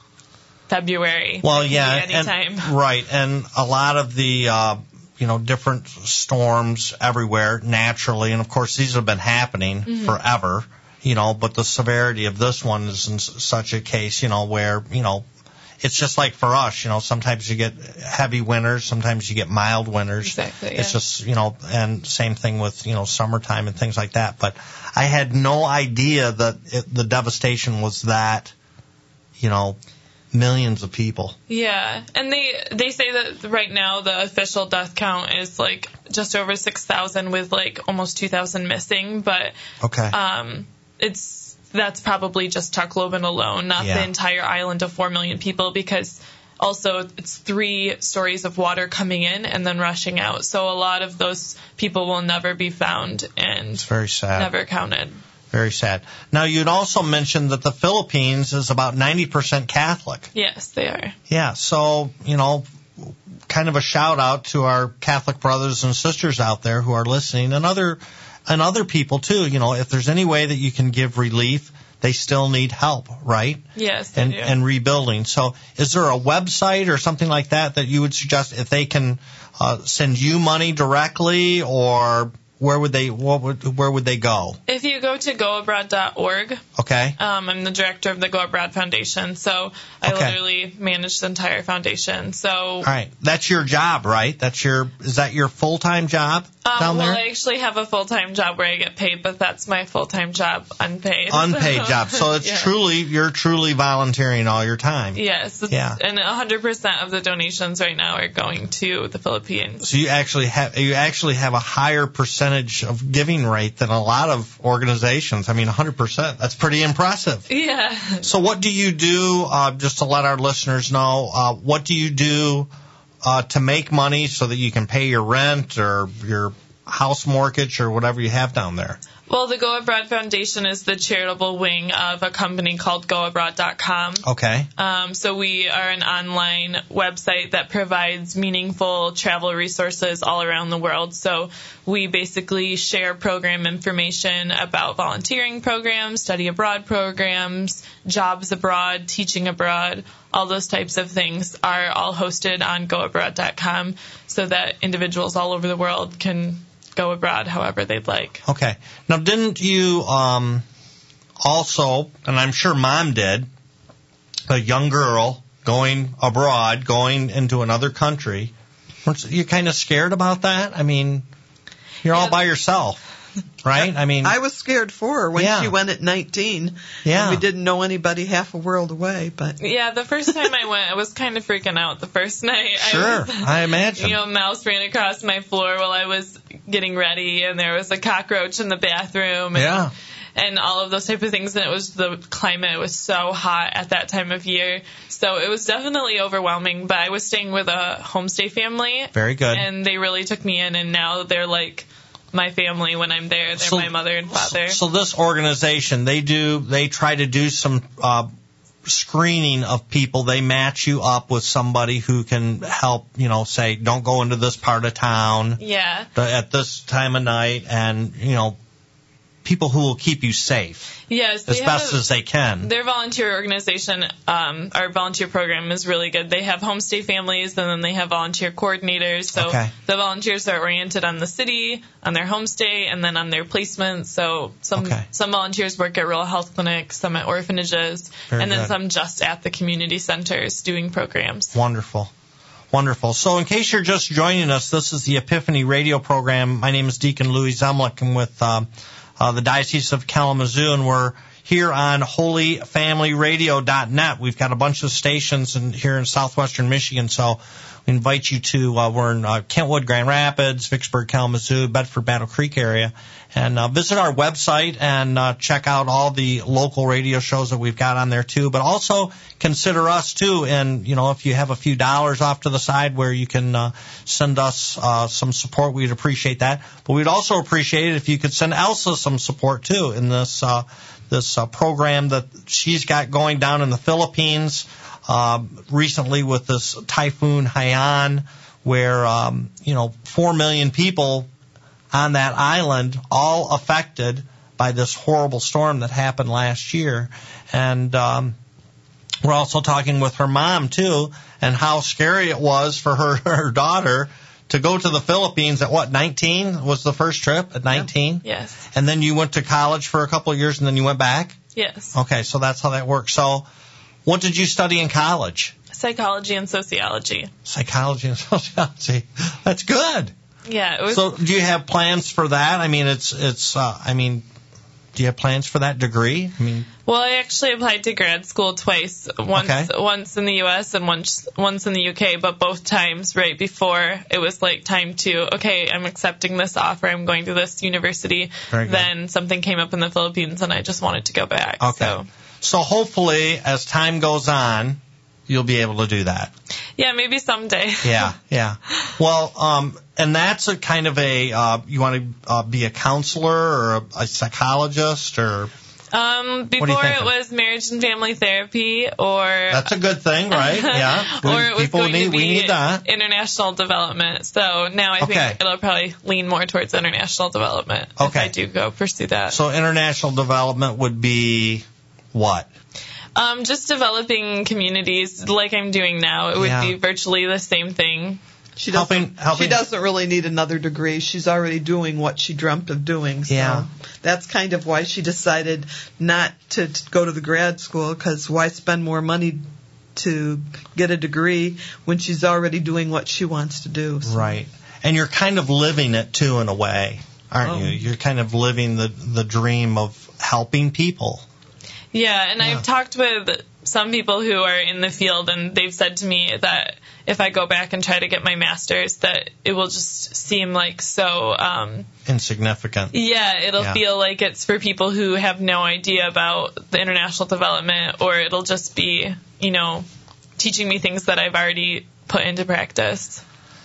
Speaker 3: February.
Speaker 2: Well, yeah,
Speaker 3: anytime.
Speaker 2: And, right, and a lot of the uh, you know different storms everywhere naturally, and of course these have been happening
Speaker 3: mm-hmm.
Speaker 2: forever. You know, but the severity of this one is in such a case, you know, where you know. It's just like for us, you know, sometimes you get heavy winters, sometimes you get mild winters.
Speaker 3: Exactly, yeah.
Speaker 2: It's just, you know, and same thing with, you know, summertime and things like that. But I had no idea that it, the devastation was that, you know, millions of people.
Speaker 3: Yeah, and they they say that right now the official death count is like just over six thousand with like almost two thousand missing, but
Speaker 2: okay.
Speaker 3: um, it's that's probably just Tacloban alone, not
Speaker 2: yeah.
Speaker 3: the entire island of four million people, because also it's three stories of water coming in and then rushing out. So a lot of those people will never be found and
Speaker 2: it's very sad.
Speaker 3: Never counted.
Speaker 2: Very sad. Now, you'd also mentioned that the Philippines is about ninety percent Catholic.
Speaker 3: Yes, they are.
Speaker 2: Yeah, so, you know, kind of a shout out to our Catholic brothers and sisters out there who are listening, and other and other people too. You know, if there's any way that you can give relief, they still need help, right?
Speaker 3: Yes, they
Speaker 2: and
Speaker 3: do.
Speaker 2: and rebuilding. So is there a website or something like that that you would suggest if they can uh, send you money directly, or where would they what would where would they go?
Speaker 3: If you go to go abroad dot org,
Speaker 2: okay.
Speaker 3: Um, I'm the director of the Go Abroad Foundation, so I
Speaker 2: okay.
Speaker 3: literally manage the entire foundation. So,
Speaker 2: all right, that's your job, right? That's your is that your full time job
Speaker 3: um,
Speaker 2: down there?
Speaker 3: Well, I actually have a full time job where I get paid, but that's my full time job, unpaid.
Speaker 2: Unpaid
Speaker 3: so,
Speaker 2: job. So it's
Speaker 3: yeah.
Speaker 2: truly you're truly volunteering all your time.
Speaker 3: Yes. It's,
Speaker 2: yeah.
Speaker 3: And one hundred percent of the donations right now are going to the Philippines.
Speaker 2: So you actually have you actually have a higher percentage of giving rate than a lot of organizations. I mean, one hundred percent. That's pretty impressive.
Speaker 3: Yeah.
Speaker 2: So what do you do, uh, just to let our listeners know, uh, what do you do uh, to make money so that you can pay your rent or your house mortgage or whatever you have down there?
Speaker 3: Well, the Go Abroad Foundation is the charitable wing of a company called go abroad dot com.
Speaker 2: Okay.
Speaker 3: Um, so we are an online website that provides meaningful travel resources all around the world. So we basically share program information about volunteering programs, study abroad programs, jobs abroad, teaching abroad. All those types of things are all hosted on go abroad dot com so that individuals all over the world can go abroad however they'd like.
Speaker 2: Okay. Now, didn't you um, also, and I'm sure Mom did, a young girl going abroad, going into another country, weren't you kind of scared about that? I mean, you're
Speaker 3: yeah.
Speaker 2: all by yourself, right? I mean,
Speaker 4: I was scared for her when
Speaker 2: yeah.
Speaker 4: she went at nineteen.
Speaker 2: Yeah.
Speaker 4: And we didn't know anybody half a world away, but
Speaker 3: Yeah, the first time I went, I was kind of freaking out the first night.
Speaker 2: Sure,
Speaker 3: I, was,
Speaker 2: I imagine.
Speaker 3: You know, mouse ran across my floor while I was getting ready, and there was a cockroach in the bathroom. And,
Speaker 2: yeah.
Speaker 3: And all of those type of things, and it was the climate was so hot at that time of year, so it was definitely overwhelming. But I was staying with a homestay family.
Speaker 2: Very good.
Speaker 3: And they really took me in, and now they're like my family when I'm there. They're
Speaker 2: so,
Speaker 3: my mother and father.
Speaker 2: So, so this organization, they do, they try to do some uh, screening of people. They match you up with somebody who can help, you know, say, don't go into this part of town
Speaker 3: Yeah.
Speaker 2: at this time of night, and, you know, people who will keep you safe
Speaker 3: Yes.
Speaker 2: as
Speaker 3: they
Speaker 2: best
Speaker 3: have a-
Speaker 2: as they can.
Speaker 3: Their volunteer organization, um, our volunteer program is really good. They have homestay families, and then they have volunteer coordinators. So
Speaker 2: Okay.
Speaker 3: the volunteers are oriented on the city, on their homestay, and then on their placements. So some
Speaker 2: Okay.
Speaker 3: some volunteers work at rural health clinics, some at orphanages,
Speaker 2: Very
Speaker 3: and then
Speaker 2: good.
Speaker 3: some just at the community centers doing programs.
Speaker 2: Wonderful. Wonderful. So in case you're just joining us, this is the Epiphany radio program. My name is Deacon Louis Zemlick. I'm with um, uh, the Diocese of Kalamazoo, and we're here on holy family radio dot net. We've got a bunch of stations in, here in southwestern Michigan, so we invite you to, uh, we're in uh, Kentwood, Grand Rapids, Vicksburg, Kalamazoo, Bedford, Battle Creek area, and uh, visit our website and uh, check out all the local radio shows that we've got on there too. But also consider us too, and you know, if you have a few dollars off to the side where you can uh, send us uh, some support, we'd appreciate that. But we'd also appreciate it if you could send Elsa some support too in this uh, this uh, program that she's got going down in the Philippines. Uh, recently with this Typhoon Haiyan, where, um, you know, four million people on that island, all affected by this horrible storm that happened last year. And um, we're also talking with her mom, too, and how scary it was for her, her daughter to go to the Philippines at, what, nineteen was the first trip, at nineteen?
Speaker 3: Yes.
Speaker 2: And then you went to college for a couple of years, and then you went back?
Speaker 3: Yes.
Speaker 2: Okay, so that's how that works. So what did you study in college?
Speaker 3: Psychology and sociology.
Speaker 2: Psychology and sociology. That's good.
Speaker 3: Yeah, it was.
Speaker 2: So do you have plans for that? I mean, it's, it's, uh, I mean, do you have plans for that degree? I mean,
Speaker 3: Well, I actually applied to grad school twice. Once
Speaker 2: Okay.
Speaker 3: once in the U S and once once in the U K, but both times right before it was like time to, okay, I'm accepting this offer, I'm going to this university.
Speaker 2: Very good.
Speaker 3: Then something came up in the Philippines and I just wanted to go back.
Speaker 2: okay.
Speaker 3: So
Speaker 2: So hopefully, as time goes on, you'll be able to do that.
Speaker 3: yeah, maybe someday.
Speaker 2: Yeah, yeah. Well, um, and that's a kind of a, uh, you want to uh, be a counselor or a, a psychologist or,
Speaker 3: Um,
Speaker 2: do you
Speaker 3: before
Speaker 2: think
Speaker 3: it
Speaker 2: of?
Speaker 3: was marriage and family therapy, or
Speaker 2: that's a good thing, right? Yeah.
Speaker 3: or it was
Speaker 2: People
Speaker 3: going
Speaker 2: need,
Speaker 3: to be
Speaker 2: we need that.
Speaker 3: international development. So now I
Speaker 2: Okay.
Speaker 3: think it'll probably lean more towards international development if
Speaker 2: Okay.
Speaker 3: I do go pursue that.
Speaker 2: So international development would be what?
Speaker 3: Um, just developing communities like I'm doing now. It would
Speaker 2: Yeah.
Speaker 3: be virtually the same thing.
Speaker 4: She doesn't,
Speaker 2: Helping- helping-
Speaker 4: she doesn't really need another degree. She's already doing what she dreamt of doing. So
Speaker 2: Yeah.
Speaker 4: that's kind of why she decided not to, to go to the grad school, because why spend more money to get a degree when she's already doing what she wants to do. So.
Speaker 2: Right. And you're kind of living it too in a way, aren't
Speaker 4: Oh.
Speaker 2: you? You're kind of living the the dream of helping people.
Speaker 3: Yeah, and
Speaker 2: Yeah.
Speaker 3: I've talked with some people who are in the field, and they've said to me that if I go back and try to get my master's, that it will just seem like so, um,
Speaker 2: Insignificant.
Speaker 3: yeah, it'll
Speaker 2: Yeah.
Speaker 3: feel like it's for people who have no idea about the international development, or it'll just be, you know, teaching me things that I've already put into practice.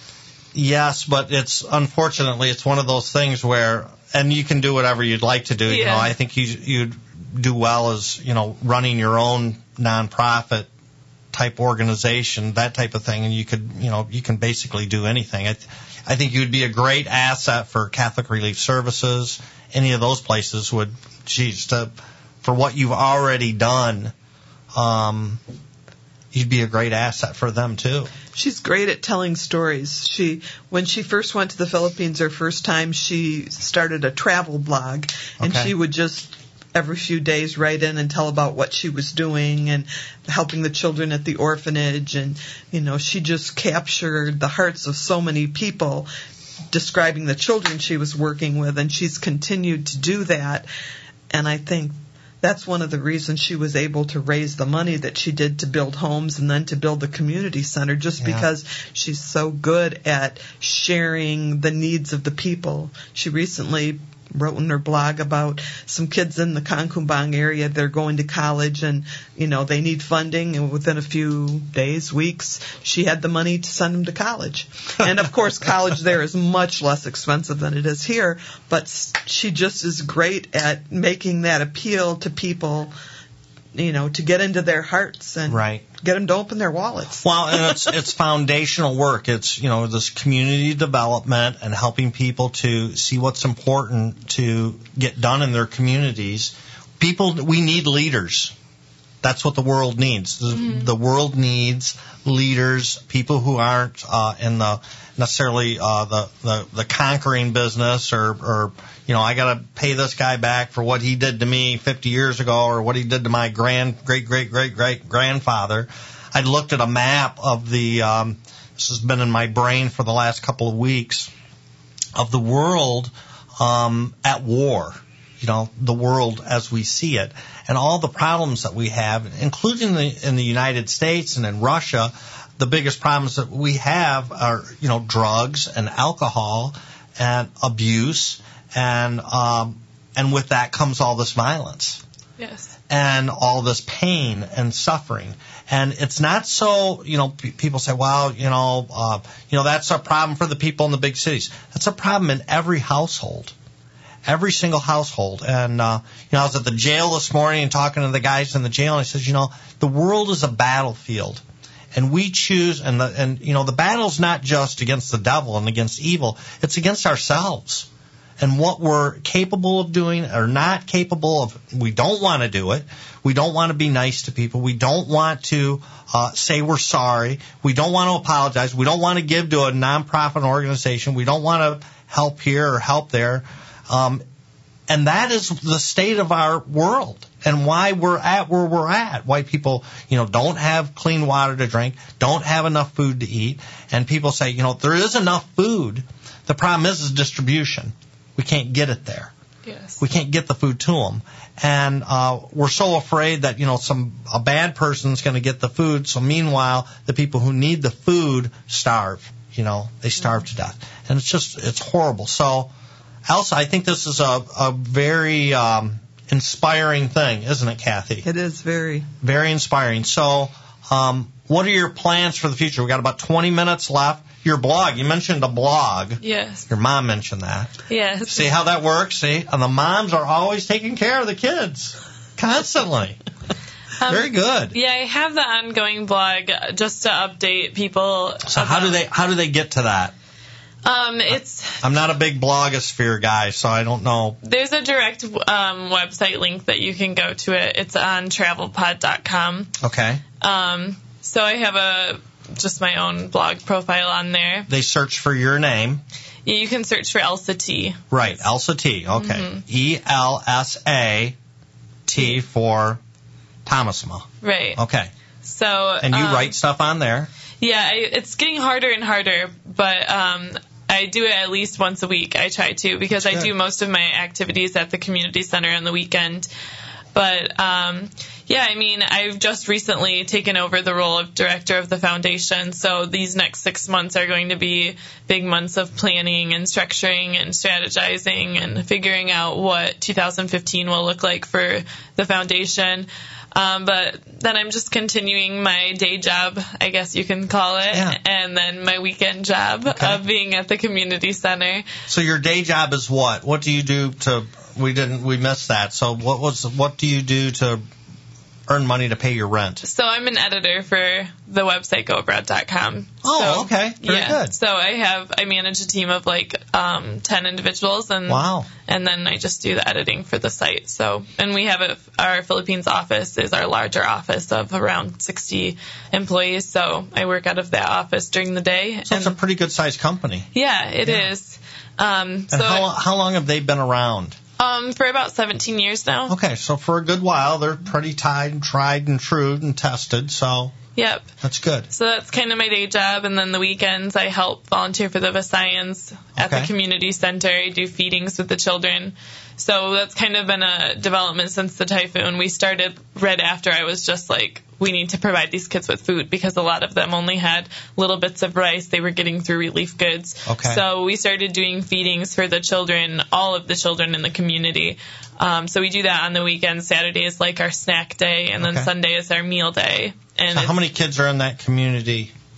Speaker 2: Yes, but it's unfortunately it's one of those things where, and you can do whatever you'd like to do. You
Speaker 3: Yeah.
Speaker 2: know, I think you you'd do well as, you know, running your own nonprofit type organization, that type of thing, and you could, you know, you can basically do anything. I, th- I think you'd be a great asset for Catholic Relief Services. Any of those places would, geez, to, for what you've already done, um, you'd be a great asset for them too.
Speaker 4: She's great at telling stories. She, when she first went to the Philippines her first time, she started a travel blog, and
Speaker 2: Okay.
Speaker 4: she would just every few days write in and tell about what she was doing and helping the children at the orphanage. And, you know, she just captured the hearts of so many people describing the children she was working with, and she's continued to do that. And I think that's one of the reasons she was able to raise the money that she did to build homes and then to build the community center, just
Speaker 2: Yeah.
Speaker 4: because she's so good at sharing the needs of the people. She recently wrote in her blog about some kids in the Concubang area. They're going to college, and, you know, they need funding, and within a few days, weeks, she had the money to send them to college. And of course, college there is much less expensive than it is here, but she just is great at making that appeal to people you know, to get into their hearts and
Speaker 2: Right.
Speaker 4: get them to open their wallets.
Speaker 2: Well, and it's it's foundational work. It's, you know, this community development and helping people to see what's important to get done in their communities. People, we need leaders. That's what the world needs. The,
Speaker 3: Mm-hmm.
Speaker 2: the world needs leaders, people who aren't uh, in the necessarily uh, the, the the conquering business, or, or you know, I got to pay this guy back for what he did to me fifty years ago, or what he did to my grand great great great great grandfather. I looked at a map of the. Um, this has been in my brain for the last couple of weeks, of the world um, at war. You know, the world as we see it, and all the problems that we have, including the, in the United States and in Russia. The biggest problems that we have are, you know, drugs and alcohol and abuse, and um, and with that comes all this violence.
Speaker 3: Yes.
Speaker 2: And all this pain and suffering. And it's not so, you know, p- people say, well, you know, uh, you know, that's a problem for the people in the big cities. That's a problem in every household. Every single household. And, uh, you know, I was at the jail this morning and talking to the guys in the jail, and I said, you know, the world is a battlefield. And we choose, and, the, and you know, the battle's not just against the devil and against evil. It's against ourselves and what we're capable of doing or not capable of. We don't want to do it. We don't want to be nice to people. We don't want to uh, say we're sorry. We don't want to apologize. We don't want to give to a nonprofit organization. We don't want to help here or help there. Um, and that is the state of our world and why we're at where we're at. Why people, you know, don't have clean water to drink, don't have enough food to eat. And people say, you know, there is enough food. The problem is, is distribution. We can't get it there.
Speaker 3: Yes.
Speaker 2: We can't get the food to them. And uh, we're so afraid that, you know, some a bad person's going to get the food. So meanwhile, the people who need the food starve. You know, they starve to death. And it's just, it's horrible. So, Elsa, I think this is a, a very um, inspiring thing, isn't it, Kathy?
Speaker 4: It is very.
Speaker 2: Very inspiring. So, um, what are your plans for the future? We've got about twenty minutes left. Your blog, you mentioned a blog.
Speaker 3: Yes.
Speaker 2: Your mom mentioned that.
Speaker 3: Yes.
Speaker 2: See how that works? See? And the moms are always taking care of the kids. Constantly.
Speaker 3: Um,
Speaker 2: Very good.
Speaker 3: Yeah, I have the ongoing blog just to update people.
Speaker 2: So how do they how do they get to that?
Speaker 3: Um, it's
Speaker 2: I'm not a big blogosphere guy, so I don't know.
Speaker 3: There's a direct um, website link that you can go to it. It's on travel pod dot com.
Speaker 2: Okay.
Speaker 3: Um, so I have a just my own blog profile on there.
Speaker 2: They search for your name.
Speaker 3: Yeah, you can search for Elsa T.
Speaker 2: Right, Elsa T. Okay.
Speaker 3: Mm-hmm.
Speaker 2: E L S A T for Thomasma.
Speaker 3: Right.
Speaker 2: Okay.
Speaker 3: So
Speaker 2: And you
Speaker 3: um,
Speaker 2: write stuff on there.
Speaker 3: Yeah, I, it's getting harder and harder, but um, I do it at least once a week. I try to because I
Speaker 2: Good.
Speaker 3: do most of my activities at the community center on the weekend. But um, yeah, I mean, I've just recently taken over the role of director of the foundation, so these next six months are going to be big months of planning and structuring and strategizing and figuring out what two thousand fifteen will look like for the foundation. Um, but then I'm just continuing my day job, I guess you can call it,
Speaker 2: Yeah.
Speaker 3: and then my weekend job
Speaker 2: Okay.
Speaker 3: of being at the community center.
Speaker 2: So your day job is what? What do you do to? We didn't. We missed that. So what was? What do you do to earn money to pay your rent?
Speaker 3: So I'm an editor for the website go abroad dot com.
Speaker 2: Oh,
Speaker 3: so,
Speaker 2: okay. Very
Speaker 3: yeah.
Speaker 2: good.
Speaker 3: So I have I manage a team of like um, ten individuals, and
Speaker 2: Wow.
Speaker 3: and then I just do the editing for the site. So and we have a, our Philippines office is our larger office of around sixty employees. So I work out of that office during the day.
Speaker 2: So it's a
Speaker 3: and,
Speaker 2: pretty good sized company.
Speaker 3: yeah, it
Speaker 2: Yeah.
Speaker 3: is. Um,
Speaker 2: And
Speaker 3: so
Speaker 2: how how long have they been around?
Speaker 3: um, for about seventeen years now.
Speaker 2: Okay, so for a good while, they're pretty tied and tried and true and tested. So
Speaker 3: Yep.
Speaker 2: that's good.
Speaker 3: So that's kind of my day job, and then the weekends I help volunteer for the Visayans at
Speaker 2: Okay.
Speaker 3: the community center. I do feedings with the children. So that's kind of been a development since the typhoon. We started right after I was just like, we need to provide these kids with food because a lot of them only had little bits of rice. They were getting through relief goods.
Speaker 2: Okay.
Speaker 3: So we started doing feedings for the children, all of the children in the community. Um, so we do that on the weekends. Saturday is like our snack day, and then
Speaker 2: Okay.
Speaker 3: Sunday is our meal day. And
Speaker 2: So
Speaker 3: it's-
Speaker 2: how many kids are in that community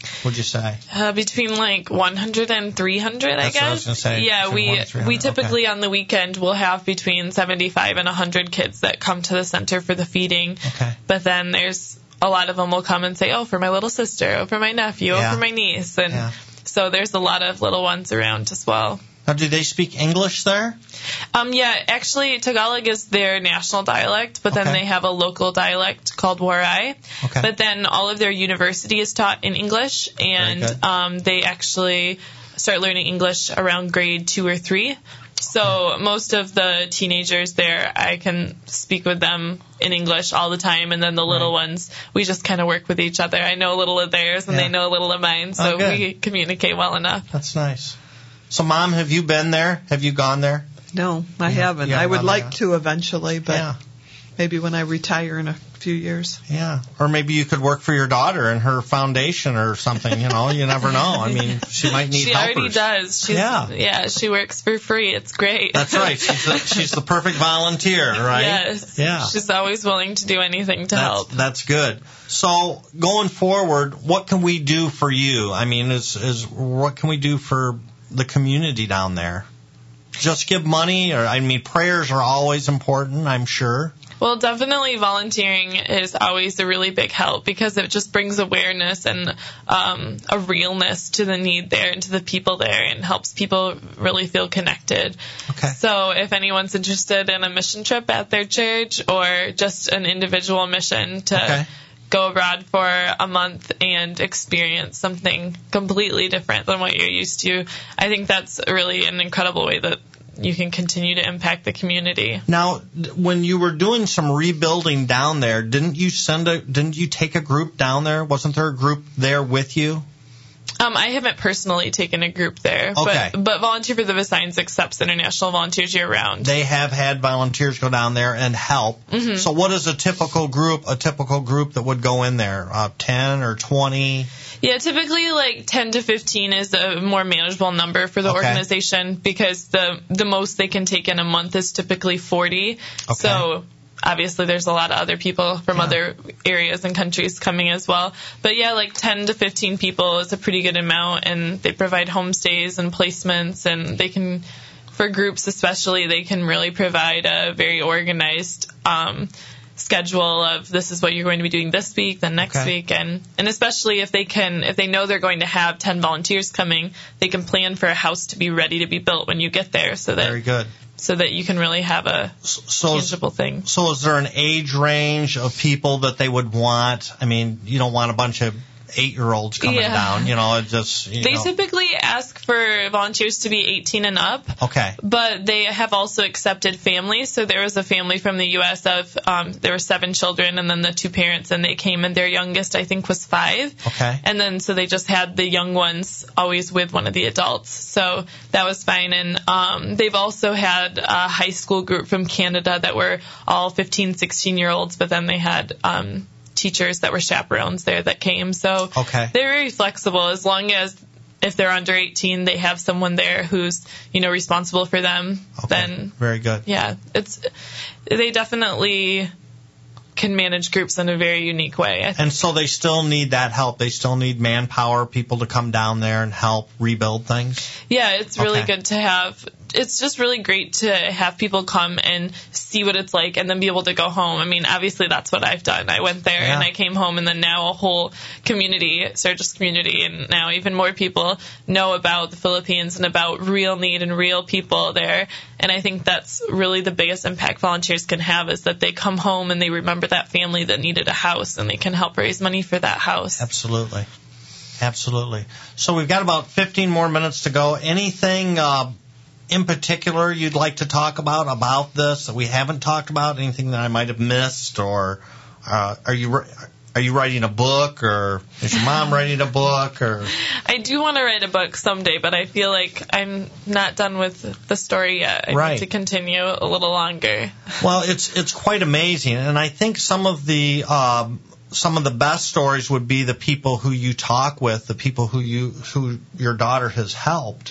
Speaker 2: would you say?
Speaker 3: Uh, between like one hundred and three hundred,
Speaker 2: That's
Speaker 3: I guess.
Speaker 2: What I was gonna say.
Speaker 3: Yeah, we we typically
Speaker 2: okay.
Speaker 3: on the weekend will have between seventy-five and one hundred kids that come to the center for the feeding.
Speaker 2: Okay.
Speaker 3: But then there's a lot of them will come and say, oh, for my little sister, oh, for my nephew,
Speaker 2: yeah.
Speaker 3: oh, for my niece. And
Speaker 2: yeah.
Speaker 3: so there's a lot of little ones around as well.
Speaker 2: Now, do they speak English there?
Speaker 3: Um, yeah, actually, Tagalog is their national dialect, but then
Speaker 2: okay.
Speaker 3: they have a local dialect called Waray.
Speaker 2: Okay.
Speaker 3: But then all of their university is taught in English, and um, they actually start learning English around grade two or three. So okay. most of the teenagers there, I can speak with them in English all the time, and then the little right. ones, we just kind of work with each other. I know a little of theirs, and
Speaker 2: yeah.
Speaker 3: they know a little of mine, so
Speaker 2: oh,
Speaker 3: we communicate well enough.
Speaker 2: That's nice. So, Mom, have you been there? Have you gone there?
Speaker 4: No, I
Speaker 2: you
Speaker 4: haven't.
Speaker 2: haven't
Speaker 4: I would like
Speaker 2: there.
Speaker 4: to eventually, but
Speaker 2: yeah.
Speaker 4: maybe when I retire in a few years.
Speaker 2: Yeah. Or maybe you could work for your daughter in her foundation or something, you know. You never know. I mean, she might need
Speaker 3: she
Speaker 2: helpers.
Speaker 3: She already does. She's,
Speaker 2: yeah.
Speaker 3: Yeah, she works for free. It's great.
Speaker 2: That's right. She's the, she's the perfect volunteer, right?
Speaker 3: Yes.
Speaker 2: Yeah.
Speaker 3: She's always willing to do anything to
Speaker 2: that's,
Speaker 3: help.
Speaker 2: That's good. So, going forward, what can we do for you? I mean, is is what can we do for the community down there? Just give money, or I mean, prayers are always important, I'm sure.
Speaker 3: Well, definitely volunteering is always a really big help because it just brings awareness and um, a realness to the need there and to the people there and helps people really feel connected.
Speaker 2: Okay.
Speaker 3: So if anyone's interested in a mission trip at their church or just an individual mission to
Speaker 2: okay.
Speaker 3: go abroad for a month and experience something completely different than what you're used to, I think that's really an incredible way that you can continue to impact the community.
Speaker 2: Now, when you were doing some rebuilding down there, didn't you send a didn't you take a group down there? Wasn't there a group there with you?
Speaker 3: Um, I haven't personally taken a group there,
Speaker 2: okay.
Speaker 3: but, but Volunteer for the Visayans accepts international volunteers year-round.
Speaker 2: They have had volunteers go down there and help.
Speaker 3: Mm-hmm.
Speaker 2: So what is a typical group, a typical group that would go in there? Uh, ten or twenty?
Speaker 3: Yeah, typically like ten to fifteen is a more manageable number for the
Speaker 2: okay.
Speaker 3: organization because the, the most they can take in a month is typically forty.
Speaker 2: Okay.
Speaker 3: So obviously there's a lot of other people from
Speaker 2: yeah.
Speaker 3: other areas and countries coming as well. But yeah, like ten to fifteen people is a pretty good amount, and they provide homestays and placements, and they can, for groups especially, they can really provide a very organized um, schedule of this is what you're going to be doing this week, then next
Speaker 2: okay.
Speaker 3: week, and and especially if they can, if they know they're going to have ten volunteers coming, they can plan for a house to be ready to be built when you get there, so that
Speaker 2: very good.
Speaker 3: So that you can really have a
Speaker 2: so
Speaker 3: tangible
Speaker 2: is,
Speaker 3: thing.
Speaker 2: So is there an age range of people that they would want? I mean, you don't want a bunch of eight-year-olds coming
Speaker 3: yeah.
Speaker 2: down, you know, it just, you
Speaker 3: They
Speaker 2: know.
Speaker 3: typically ask for volunteers to be eighteen and up.
Speaker 2: Okay.
Speaker 3: But they have also accepted families. So there was a family from the U S of, um, there were seven children and then the two parents, and they came, and their youngest, I think, was five.
Speaker 2: Okay.
Speaker 3: And then so they just had the young ones always with one of the adults. So that was fine. And um, they've also had a high school group from Canada that were all fifteen, sixteen-year-olds, but then they had um teachers that were chaperones there that came. So
Speaker 2: okay.
Speaker 3: they're very flexible as long as if they're under eighteen, they have someone there who's, you know, responsible for them.
Speaker 2: Okay.
Speaker 3: Then
Speaker 2: very good.
Speaker 3: Yeah, it's they definitely can manage groups in a very unique way. I think.
Speaker 2: And so they still need that help. They still need manpower, people to come down there and help rebuild things.
Speaker 3: Yeah, it's really
Speaker 2: okay.
Speaker 3: good to have. It's just really great to have people come and see what it's like and then be able to go home. I mean, obviously that's what I've done. I went there
Speaker 2: yeah.
Speaker 3: and I came home, and then now a whole community, Sturgis community, and now even more people know about the Philippines and about real need and real people there. And I think that's really the biggest impact volunteers can have, is that they come home and they remember that family that needed a house, and they can help raise money for that house.
Speaker 2: Absolutely. Absolutely. So we've got about fifteen more minutes to go. Anything uh, in particular you'd like to talk about about this that we haven't talked about? Anything that I might have missed? Or uh, are you are you writing a book, or is your mom writing a book? Or
Speaker 3: I do want to write a book someday, but I feel like I'm not done with the story yet. I
Speaker 2: right.
Speaker 3: need to continue a little longer.
Speaker 2: Well, it's it's quite amazing, and I think some of the um, some of the best stories would be the people who you talk with, the people who you who your daughter has helped,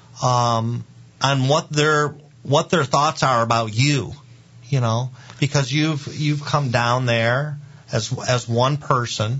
Speaker 2: um, on what their what their thoughts are about you, you know, because you've you've come down there as as one person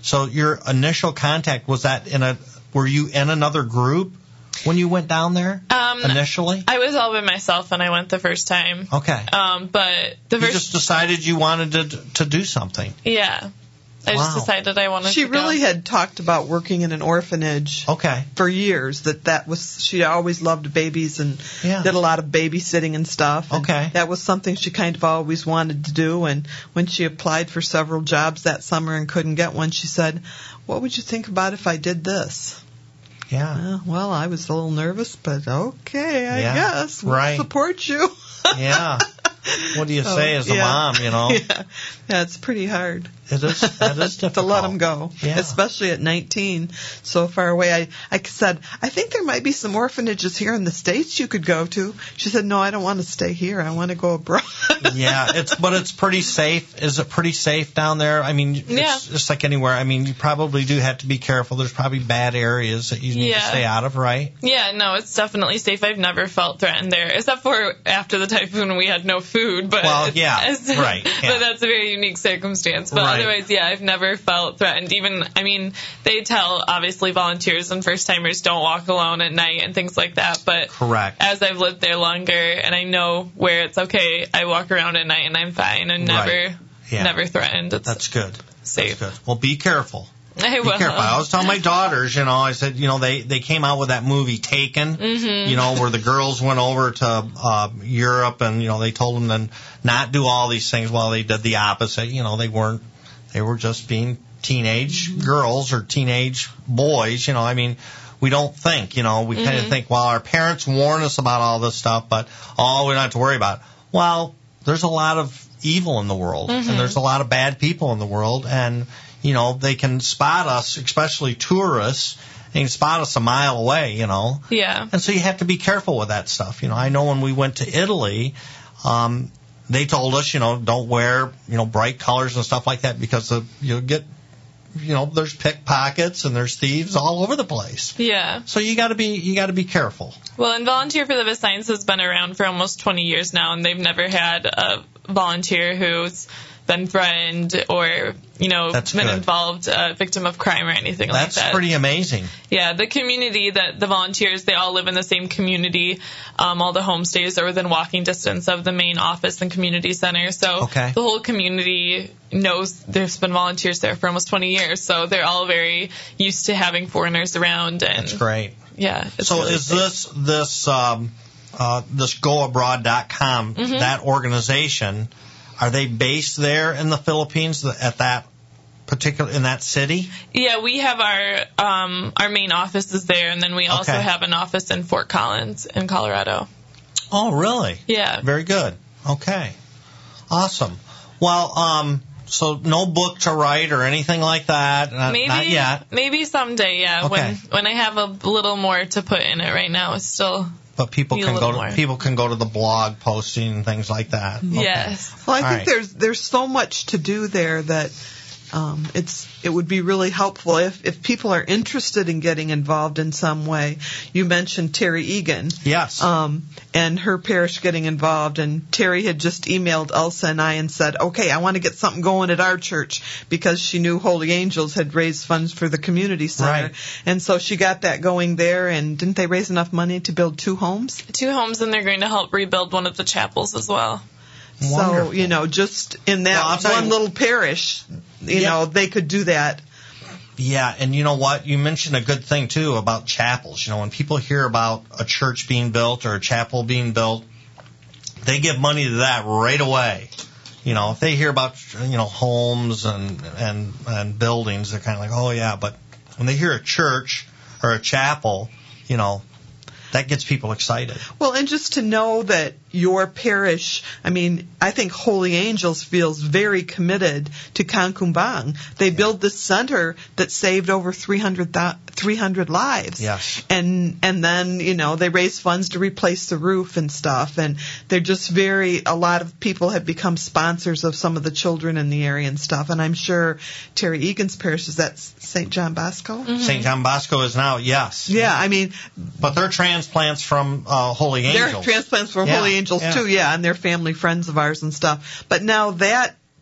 Speaker 2: So your initial contact, was that in a, were you in another group when you went down there
Speaker 3: Um,
Speaker 2: initially?
Speaker 3: I was all by myself when I went the first time.
Speaker 2: Okay.
Speaker 3: Um, but the
Speaker 2: You
Speaker 3: first,
Speaker 2: just decided you wanted to to do something.
Speaker 3: yeah, I
Speaker 2: Wow.
Speaker 3: just decided I wanted
Speaker 4: She
Speaker 3: to go.
Speaker 4: really had talked about working in an orphanage
Speaker 2: Okay.
Speaker 4: for years. That that was she always loved babies and
Speaker 2: Yeah.
Speaker 4: did a lot of babysitting and stuff. And
Speaker 2: Okay.
Speaker 4: that was something she kind of always wanted to do. And when she applied for several jobs that summer and couldn't get one, she said, "What would you think about if I did this?"
Speaker 2: Yeah.
Speaker 4: Uh, well, I was a little nervous, but okay, I
Speaker 2: Yeah.
Speaker 4: guess we'll
Speaker 2: Right.
Speaker 4: support you.
Speaker 2: Yeah. What do you
Speaker 4: So,
Speaker 2: say as a
Speaker 4: yeah.
Speaker 2: mom, you know?
Speaker 4: Yeah. yeah, it's pretty hard.
Speaker 2: It is, that is difficult.
Speaker 4: to let them go,
Speaker 2: Yeah.
Speaker 4: especially at nineteen, so far away. I, I said, I think there might be some orphanages here in the States you could go to. She said, no, I don't want to stay here. I want to go abroad.
Speaker 2: Yeah, it's but it's pretty safe. Is it pretty safe down there? I mean, it's
Speaker 3: Yeah.
Speaker 2: just like anywhere. I mean, you probably do have to be careful. There's probably bad areas that you need to
Speaker 3: Yeah.
Speaker 2: stay out of, right?
Speaker 3: Yeah, no, it's definitely safe. I've never felt threatened there, except for after the typhoon when we had no food. But
Speaker 2: Well, yeah,
Speaker 3: as-
Speaker 2: right, yeah.
Speaker 3: But that's a very unique circumstance. But
Speaker 2: Right.
Speaker 3: otherwise, yeah, I've never felt threatened. Even, I mean, they tell obviously volunteers and first timers don't walk alone at night and things like that. But
Speaker 2: Correct.
Speaker 3: as I've lived there longer and I know where it's okay, I walk around at night and I'm fine and never,
Speaker 2: Right. Yeah.
Speaker 3: never threatened. It's
Speaker 2: That's good.
Speaker 3: safe.
Speaker 2: That's good. Well, be careful.
Speaker 3: I
Speaker 2: Be
Speaker 3: will.
Speaker 2: careful. I always tell my daughters, you know, I said, you know, they, they came out with that movie Taken,
Speaker 3: Mm-hmm.
Speaker 2: you know, where the girls went over to uh, Europe and, you know, they told them to not do all these things while they did the opposite. You know, they weren't, they were just being teenage
Speaker 3: Mm-hmm.
Speaker 2: girls or teenage boys. You know, I mean, we don't think, you know, we kind of think, well, our parents warn us about all this stuff, but oh, we don't have to worry about it. Well, there's a lot of evil in the world,
Speaker 3: Mm-hmm.
Speaker 2: and there's a lot of bad people in the world, and you know, they can spot us, especially tourists, they can spot us a mile away, you know.
Speaker 3: Yeah.
Speaker 2: And so you have to be careful with that stuff. You know, I know when we went to Italy, um, they told us, you know, don't wear, you know, bright colors and stuff like that because the, you'll get, you know, there's pickpockets and there's thieves all over the place.
Speaker 3: Yeah.
Speaker 2: So you got to be, you got to be careful.
Speaker 3: Well, and Volunteer for Live Science has been around for almost twenty years now, and they've never had a volunteer who's been threatened or, you know,
Speaker 2: That's
Speaker 3: been
Speaker 2: good.
Speaker 3: involved, a victim of crime or anything
Speaker 2: That's
Speaker 3: like that.
Speaker 2: pretty amazing.
Speaker 3: Yeah, the community that the volunteers, they all live in the same community. Um, all the homestays are within walking distance of the main office and community center. So
Speaker 2: Okay.
Speaker 3: the whole community knows there's been volunteers there for almost twenty years. So they're all very used to having foreigners around. And
Speaker 2: That's great.
Speaker 3: yeah. It's
Speaker 2: So
Speaker 3: really
Speaker 2: is
Speaker 3: safe.
Speaker 2: this this um, uh, this go abroad dot com,
Speaker 3: Mm-hmm.
Speaker 2: that organization, are they based there in the Philippines at that particular in that city?
Speaker 3: Yeah, we have our um, our main office is there, and then we also
Speaker 2: Okay.
Speaker 3: have an office in Fort Collins in Colorado.
Speaker 2: Oh, really?
Speaker 3: Yeah.
Speaker 2: Very good. Okay. Awesome. Well, um, so no book to write or anything like that? Not,
Speaker 3: Maybe
Speaker 2: not yet.
Speaker 3: maybe someday, yeah.
Speaker 2: Okay.
Speaker 3: When when I have a little more to put in it right now, it's still
Speaker 2: But people
Speaker 3: Need a
Speaker 2: can go
Speaker 3: little
Speaker 2: to
Speaker 3: more.
Speaker 2: people can go to the blog posting and things like that. Okay.
Speaker 3: yes.
Speaker 4: Well, I
Speaker 2: All
Speaker 4: think
Speaker 2: right.
Speaker 4: there's there's so much to do there that um, it's it would be really helpful if if people are interested in getting involved in some way. You mentioned Terry Egan.
Speaker 2: Yes.
Speaker 4: Um, and her parish getting involved, and Terry had just emailed Elsa and I and said, okay, I want to get something going at our church because she knew Holy Angels had raised funds for the community center.
Speaker 2: Right.
Speaker 4: And so she got that going there, and didn't they raise enough money to build two homes?
Speaker 3: Two homes, and they're going to help rebuild one of the chapels as well.
Speaker 4: So,
Speaker 2: Wonderful.
Speaker 4: you know, just in
Speaker 2: Well, I'll
Speaker 4: that
Speaker 2: tell
Speaker 4: one
Speaker 2: you-
Speaker 4: little parish, you
Speaker 2: Yeah.
Speaker 4: know, they could do that.
Speaker 2: Yeah, and you know what? You mentioned a good thing, too, about chapels. You know, when people hear about a church being built or a chapel being built, they give money to that right away. You know, if they hear about, you know, homes and, and, and buildings, they're kind of like, oh, yeah. But when they hear a church or a chapel, you know, that gets people excited.
Speaker 4: Well, and just to know that your parish, I mean, I think Holy Angels feels very committed to Kankumbang. They built this center that saved over three hundred, three hundred lives.
Speaker 2: Yes.
Speaker 4: And and then, you know, they raised funds to replace the roof and stuff. And they're just very, a lot of people have become sponsors of some of the children in the area and stuff. And I'm sure Terry Egan's parish, is that Saint John Bosco?
Speaker 2: Saint John Bosco is now, yes.
Speaker 4: Yeah, I mean,
Speaker 2: But they're transplants from uh, Holy
Speaker 4: they're
Speaker 2: Angels.
Speaker 4: transplants from
Speaker 2: Yeah,
Speaker 4: Holy Angels
Speaker 2: yeah.
Speaker 4: too, yeah, and they're family friends of ours and stuff. But now that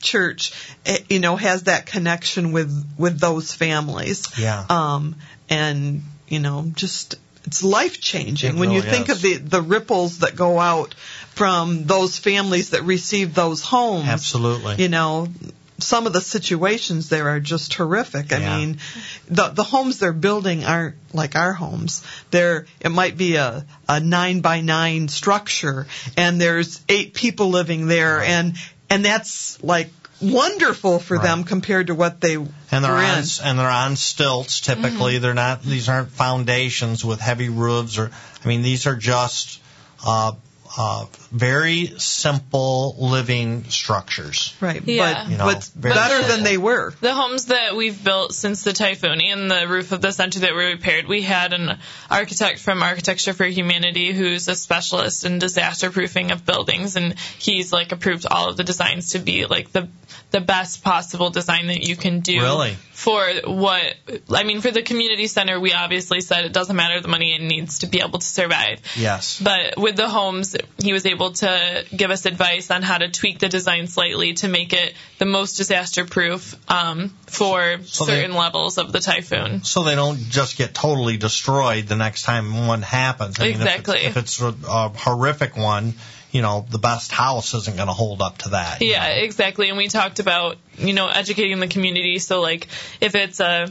Speaker 4: church, eh, you know, has that connection with, with those families.
Speaker 2: Yeah.
Speaker 4: Um, and, you know, just, it's life-changing
Speaker 2: It
Speaker 4: when you
Speaker 2: really
Speaker 4: think
Speaker 2: is.
Speaker 4: of the, the ripples that go out from those families that receive those homes.
Speaker 2: Absolutely.
Speaker 4: You know, some of the situations there are just horrific. I
Speaker 2: Yeah.
Speaker 4: mean, the the homes they're building aren't like our homes. They're, it might be a, a nine by nine structure, and there's eight people living there,
Speaker 2: Right.
Speaker 4: and and that's like wonderful for
Speaker 2: Right.
Speaker 4: them compared to what they
Speaker 2: And they're
Speaker 4: were
Speaker 2: on
Speaker 4: in.
Speaker 2: and they're on stilts. Typically, they're not. These aren't foundations with heavy roofs, or I mean, these are just uh, uh, very simple living structures.
Speaker 4: Right,
Speaker 3: Yeah.
Speaker 4: but
Speaker 2: You know,
Speaker 4: but
Speaker 2: very
Speaker 4: better
Speaker 3: simple.
Speaker 4: than they were.
Speaker 3: The homes that we've built since the typhoon and the roof of the center that were repaired, we had an architect from Architecture for Humanity who's a specialist in disaster proofing of buildings, and he's like approved all of the designs to be like the the best possible design that you can do.
Speaker 2: Really?
Speaker 3: For what, I mean, for the community center, we obviously said it doesn't matter the money, it needs to be able to survive.
Speaker 2: Yes.
Speaker 3: But with the homes, he was able to give us advice on how to tweak the design slightly to make it the most disaster-proof um, for
Speaker 2: So they-
Speaker 3: certain levels of the typhoon.
Speaker 2: So they don't just get totally destroyed the next time one happens. I mean,
Speaker 3: Exactly.
Speaker 2: If it's, if it's a, a horrific one, you know, the best house isn't going to hold up to that. you
Speaker 3: Yeah,
Speaker 2: know.
Speaker 3: exactly. And we talked about, you know, educating the community. So, like, if it's a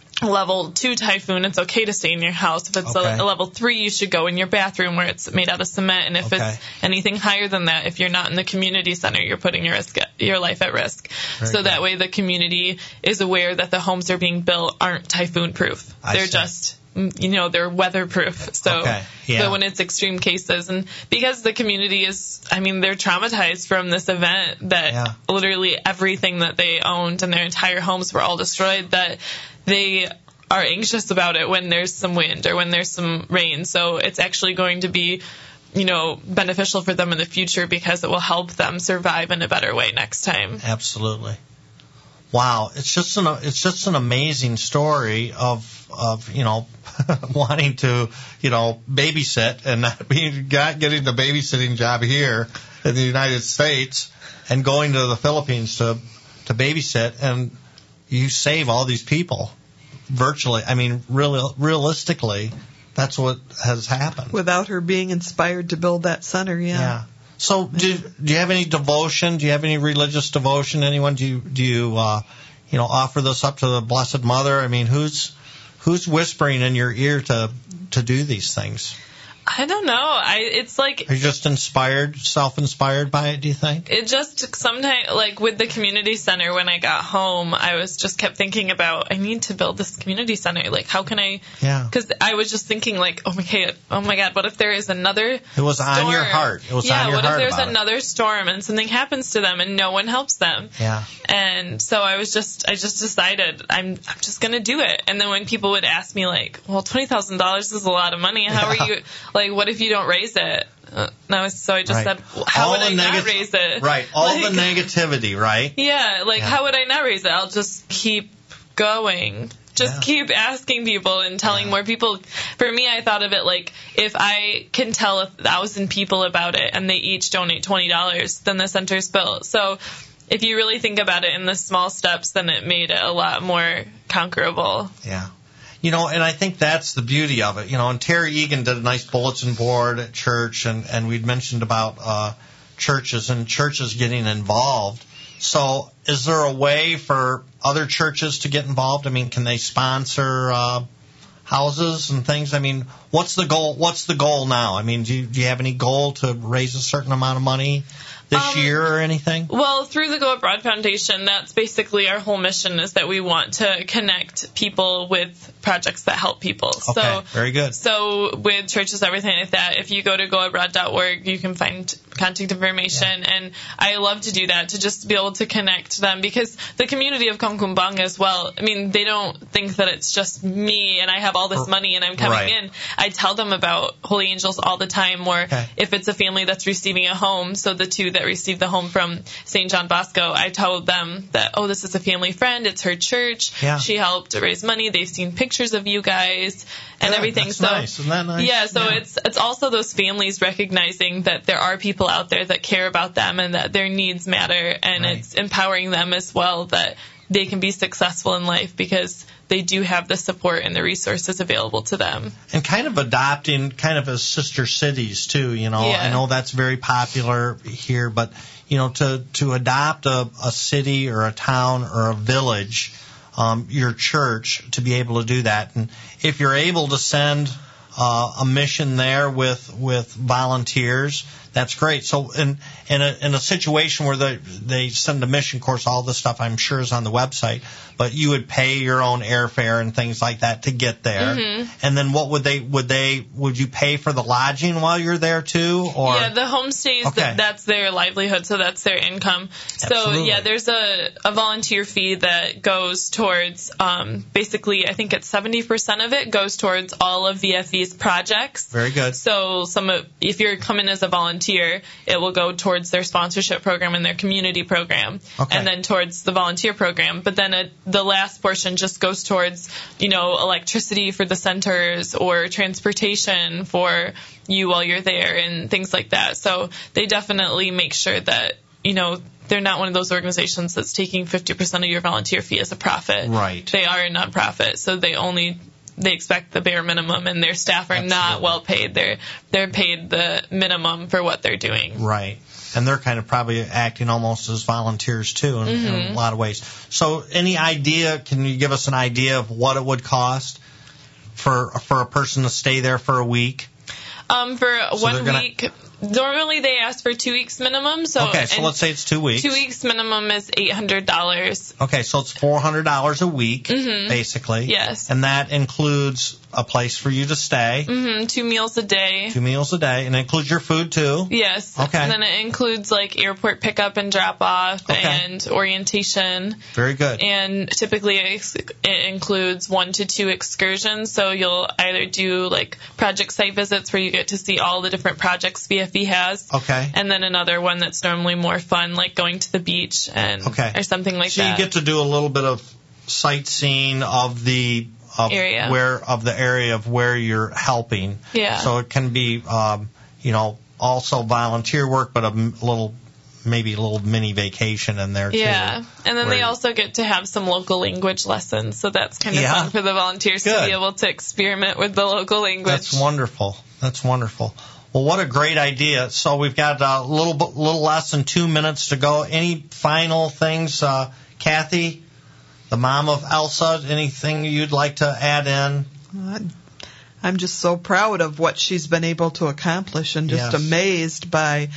Speaker 3: level two typhoon, it's okay to stay in your house. If it's
Speaker 2: Okay.
Speaker 3: a, a level three, you should go in your bathroom where it's made out of cement. And if
Speaker 2: Okay.
Speaker 3: it's anything higher than that, if you're not in the community center, you're putting your risk your life at risk.
Speaker 2: Very
Speaker 3: so
Speaker 2: good.
Speaker 3: that way the community is aware that the homes that are being built aren't typhoon proof.
Speaker 2: I
Speaker 3: They're
Speaker 2: see.
Speaker 3: just, you know, they're weatherproof. So,
Speaker 2: Okay, yeah.
Speaker 3: so when it's extreme cases, and because the community is, I mean, they're traumatized from this event that
Speaker 2: Yeah.
Speaker 3: literally everything that they owned and their entire homes were all destroyed, that they are anxious about it when there's some wind or when there's some rain. So it's actually going to be, you know, beneficial for them in the future because it will help them survive in a better way next time.
Speaker 2: Absolutely. Wow, it's just an it's just an amazing story of of you know wanting to you know babysit and not being got getting the babysitting job here in the United States and going to the Philippines to to babysit, and you save all these people virtually. I mean, really realistically, that's what has happened.
Speaker 4: Without her being inspired to build that center, yeah.
Speaker 2: Yeah. So, do do you have any devotion? Do you have any religious devotion? Anyone? Do you do you uh, you know offer this up to the Blessed Mother? I mean, who's who's whispering in your ear to to do these things?
Speaker 3: I don't know. I it's like
Speaker 2: Are you just inspired, self-inspired by it? Do you think?
Speaker 3: it just sometimes, like with the community center, when I got home, I was just kept thinking about, I need to build this community center. Like, how can I?
Speaker 2: Yeah.
Speaker 3: Because I was just thinking, like, oh my god, oh my god, what if there is another?
Speaker 2: It was on
Speaker 3: storm?
Speaker 2: your heart. It was
Speaker 3: yeah,
Speaker 2: on your
Speaker 3: what
Speaker 2: heart
Speaker 3: if there's
Speaker 2: about it.
Speaker 3: another storm and something happens to them and no one helps them?
Speaker 2: Yeah.
Speaker 3: And so I was just, I just decided I'm, I'm just gonna do it. And then when people would ask me, like, well, twenty thousand dollars is a lot of money. How
Speaker 2: Yeah.
Speaker 3: are you? Like, what if you don't raise it? Uh, no, so I just
Speaker 2: Right.
Speaker 3: said, well, how
Speaker 2: All
Speaker 3: would
Speaker 2: the
Speaker 3: I not
Speaker 2: nega-
Speaker 3: raise it?
Speaker 2: Right. All
Speaker 3: Like,
Speaker 2: the negativity, right?
Speaker 3: yeah, like
Speaker 2: Yeah.
Speaker 3: how would I not raise it? I'll just keep going. Just
Speaker 2: Yeah.
Speaker 3: keep asking people and telling
Speaker 2: Yeah.
Speaker 3: more people. For me, I thought of it like, if I can tell a thousand people about it and they each donate twenty dollars, then the center's built. So if you really think about it in the small steps, then it made it a lot more conquerable.
Speaker 2: Yeah. You know, and I think that's the beauty of it. You know, and Terry Egan did a nice bulletin board at church, and, and we'd mentioned about uh, churches and churches getting involved. So is there a way for other churches to get involved? I mean, can they sponsor uh, houses and things? I mean, what's the goal? What's the goal now? I mean, do you, do you have any goal to raise a certain amount of money this
Speaker 3: Um,
Speaker 2: year or anything?
Speaker 3: Well, through the Go Abroad Foundation, that's basically our whole mission, is that we want to connect people with projects that help people.
Speaker 2: Okay,
Speaker 3: So,
Speaker 2: very good.
Speaker 3: So with churches, everything like that, if you go to go abroad dot org, you can find contact information.
Speaker 2: Yeah.
Speaker 3: And I love to do that, to just be able to connect them, because the community of Kongkumbang as well, I mean, they don't think that it's just me and I have all this money and I'm coming
Speaker 2: Right.
Speaker 3: in. I tell them about Holy Angels all the time, or
Speaker 2: Okay.
Speaker 3: if it's a family that's receiving a home, so the two that received the home from Saint John Bosco, I told them that, oh, this is a family friend. It's her church.
Speaker 2: Yeah.
Speaker 3: She helped raise money. They've seen pictures of you guys and
Speaker 2: Good.
Speaker 3: everything.
Speaker 2: That's
Speaker 3: so
Speaker 2: nice. Isn't that nice?
Speaker 3: Yeah, so
Speaker 2: Yeah.
Speaker 3: it's it's also those families recognizing that there are people out there that care about them and that their needs matter, and
Speaker 2: Right.
Speaker 3: it's empowering them as well that they can be successful in life because they do have the support and the resources available to them.
Speaker 2: And kind of adopting kind of as sister cities too, you know.
Speaker 3: Yeah.
Speaker 2: I know that's very popular here, but you know, to to adopt a, a city or a town or a village, um, your church, to be able to do that. And if you're able to send uh, a mission there with with volunteers, that's great. So in in a in a situation where they they send a mission course, all this stuff I'm sure is on the website, but you would pay your own airfare and things like that to get there.
Speaker 3: Mm-hmm.
Speaker 2: And then what would they would they would you pay for the lodging while you're there too? Or
Speaker 3: Yeah, the homestays,
Speaker 2: Okay.
Speaker 3: that, that's their livelihood, so that's their income. So,
Speaker 2: Absolutely.
Speaker 3: yeah, there's a, a volunteer fee that goes towards, um, basically, I think it's seventy percent of it goes towards all of V F E's projects.
Speaker 2: Very good.
Speaker 3: So some of, if you're coming as a volunteer, it will go towards their sponsorship program and their community program,
Speaker 2: Okay.
Speaker 3: and then towards the volunteer program. But then it, the last portion just goes towards, you know, electricity for the centers or transportation for you while you're there and things like that. So they definitely make sure that, you know, they're not one of those organizations that's taking fifty percent of your volunteer fee as a profit.
Speaker 2: Right.
Speaker 3: They are a nonprofit, so they only they expect the bare minimum, and their staff are
Speaker 2: Absolutely.
Speaker 3: not well paid. They're they're paid the minimum for what they're doing.
Speaker 2: Right. And they're kind of probably acting almost as volunteers too in, in a lot of ways. So any idea, can you give us an idea of what it would cost for for a person to stay there for a week?
Speaker 3: Um, for
Speaker 2: So
Speaker 3: one
Speaker 2: they're gonna-
Speaker 3: week, normally they ask for two weeks minimum. So
Speaker 2: Okay, so
Speaker 3: and
Speaker 2: let's say it's two weeks.
Speaker 3: two weeks minimum is eight hundred dollars.
Speaker 2: Okay, so it's four hundred dollars a week, basically.
Speaker 3: Yes.
Speaker 2: And that includes a place for you to stay,
Speaker 3: Mm-hmm, two meals a day.
Speaker 2: two meals a day, and it includes your food too.
Speaker 3: Yes.
Speaker 2: Okay.
Speaker 3: And then it includes like airport pickup and drop off
Speaker 2: Okay.
Speaker 3: and orientation.
Speaker 2: Very good.
Speaker 3: And typically it it includes one to two excursions. So you'll either do like project site visits where you get to see all the different projects V F E has.
Speaker 2: Okay.
Speaker 3: And then another one that's normally more fun, like going to the beach and
Speaker 2: Okay.
Speaker 3: or something like
Speaker 2: so
Speaker 3: that.
Speaker 2: you get to do a little bit of sightseeing of the of
Speaker 3: Area.
Speaker 2: where of the area of where you're helping.
Speaker 3: Yeah.
Speaker 2: So it can be, um, you know, also volunteer work, but a m- little, maybe a little mini vacation in there too.
Speaker 3: Yeah, and then they
Speaker 2: where-
Speaker 3: also get to have some local language lessons, so that's kind of
Speaker 2: Yeah.
Speaker 3: fun for the volunteers to
Speaker 2: Good.
Speaker 3: be able to experiment with the local language.
Speaker 2: That's wonderful. That's wonderful. Well, what a great idea. So we've got a little bit- little less than two minutes to go. Any final things, uh, Kathy, the mom of Elsa, anything you'd like to add in?
Speaker 4: I'm just so proud of what she's been able to accomplish and just
Speaker 2: Yes.
Speaker 4: amazed by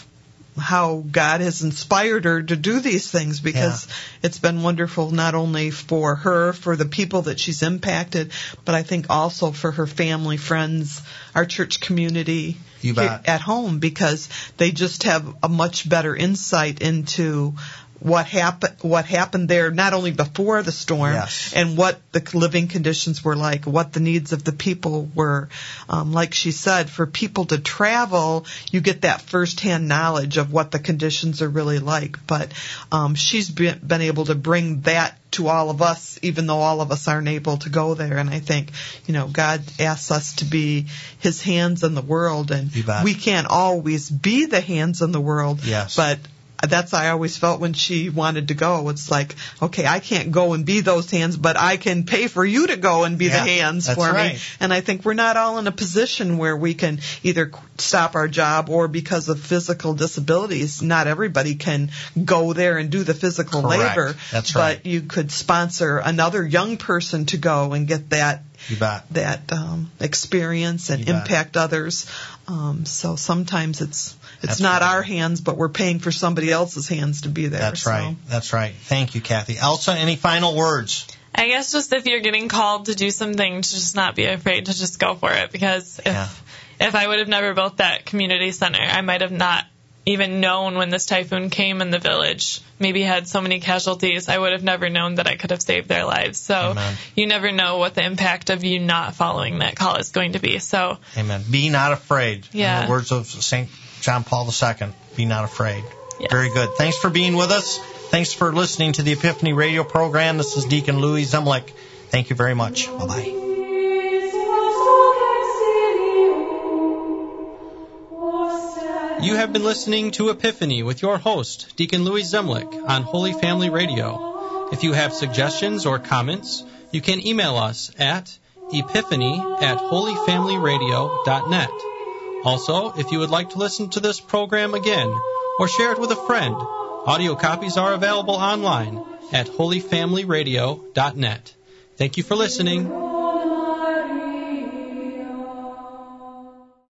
Speaker 4: how God has inspired her to do these things, because it's been wonderful not only for her, for the people that she's impacted, but I think also for her family, friends, our church community
Speaker 2: You
Speaker 4: here
Speaker 2: bet.
Speaker 4: at home, because they just have a much better insight into what happened what happened there, not only before the storm,
Speaker 2: Yes.
Speaker 4: and what the living conditions were like, what the needs of the people were. Um, like she said, for people to travel, you get that firsthand knowledge of what the conditions are really like. But um, she's been, been able to bring that to all of us, even though all of us aren't able to go there. And I think, you know, God asks us to be His hands in the world, and
Speaker 2: You bet.
Speaker 4: we can't always be the hands in the world.
Speaker 2: Yes.
Speaker 4: But that's how I always felt when she wanted to go. It's like, okay, I can't go and be those hands, but I can pay for you to go and be
Speaker 2: Yeah,
Speaker 4: the hands
Speaker 2: that's
Speaker 4: for
Speaker 2: right.
Speaker 4: me. And I think we're not all in a position where we can either stop our job, or because of physical disabilities, not everybody can go there and do the physical
Speaker 2: Correct.
Speaker 4: labor.
Speaker 2: That's right.
Speaker 4: But you could sponsor another young person to go and get that
Speaker 2: You bet.
Speaker 4: that um, experience and
Speaker 2: You bet.
Speaker 4: impact others. Um, so sometimes it's it's
Speaker 2: That's
Speaker 4: not
Speaker 2: right.
Speaker 4: our hands, but we're paying for somebody else's hands to be there.
Speaker 2: That's
Speaker 4: so.
Speaker 2: right. That's right. Thank you, Kathy. Elsa, any final words?
Speaker 3: I guess just if you're getting called to do something, to just not be afraid to just go for it, because if
Speaker 2: Yeah.
Speaker 3: if I would have never built that community center, I might have not even known when this typhoon came in the village, maybe had so many casualties, I would have never known that I could have saved their lives. So
Speaker 2: Amen.
Speaker 3: You never know what the impact of you not following that call is going to be. So
Speaker 2: Amen. Be not afraid.
Speaker 3: Yeah.
Speaker 2: In the words of Saint John Paul the Second, be not afraid.
Speaker 3: Yes.
Speaker 2: Very good. Thanks for being with us. Thanks for listening to the Epiphany Radio program. This is Deacon Louis Zemlich. Thank you very much. Bye-bye.
Speaker 1: You have been listening to Epiphany with your host, Deacon Louis Zemlich, on Holy Family Radio. If you have suggestions or comments, you can email us at epiphany at holy family radio dot net. Also, if you would like to listen to this program again or share it with a friend, audio copies are available online at holy family radio dot net. Thank you for listening.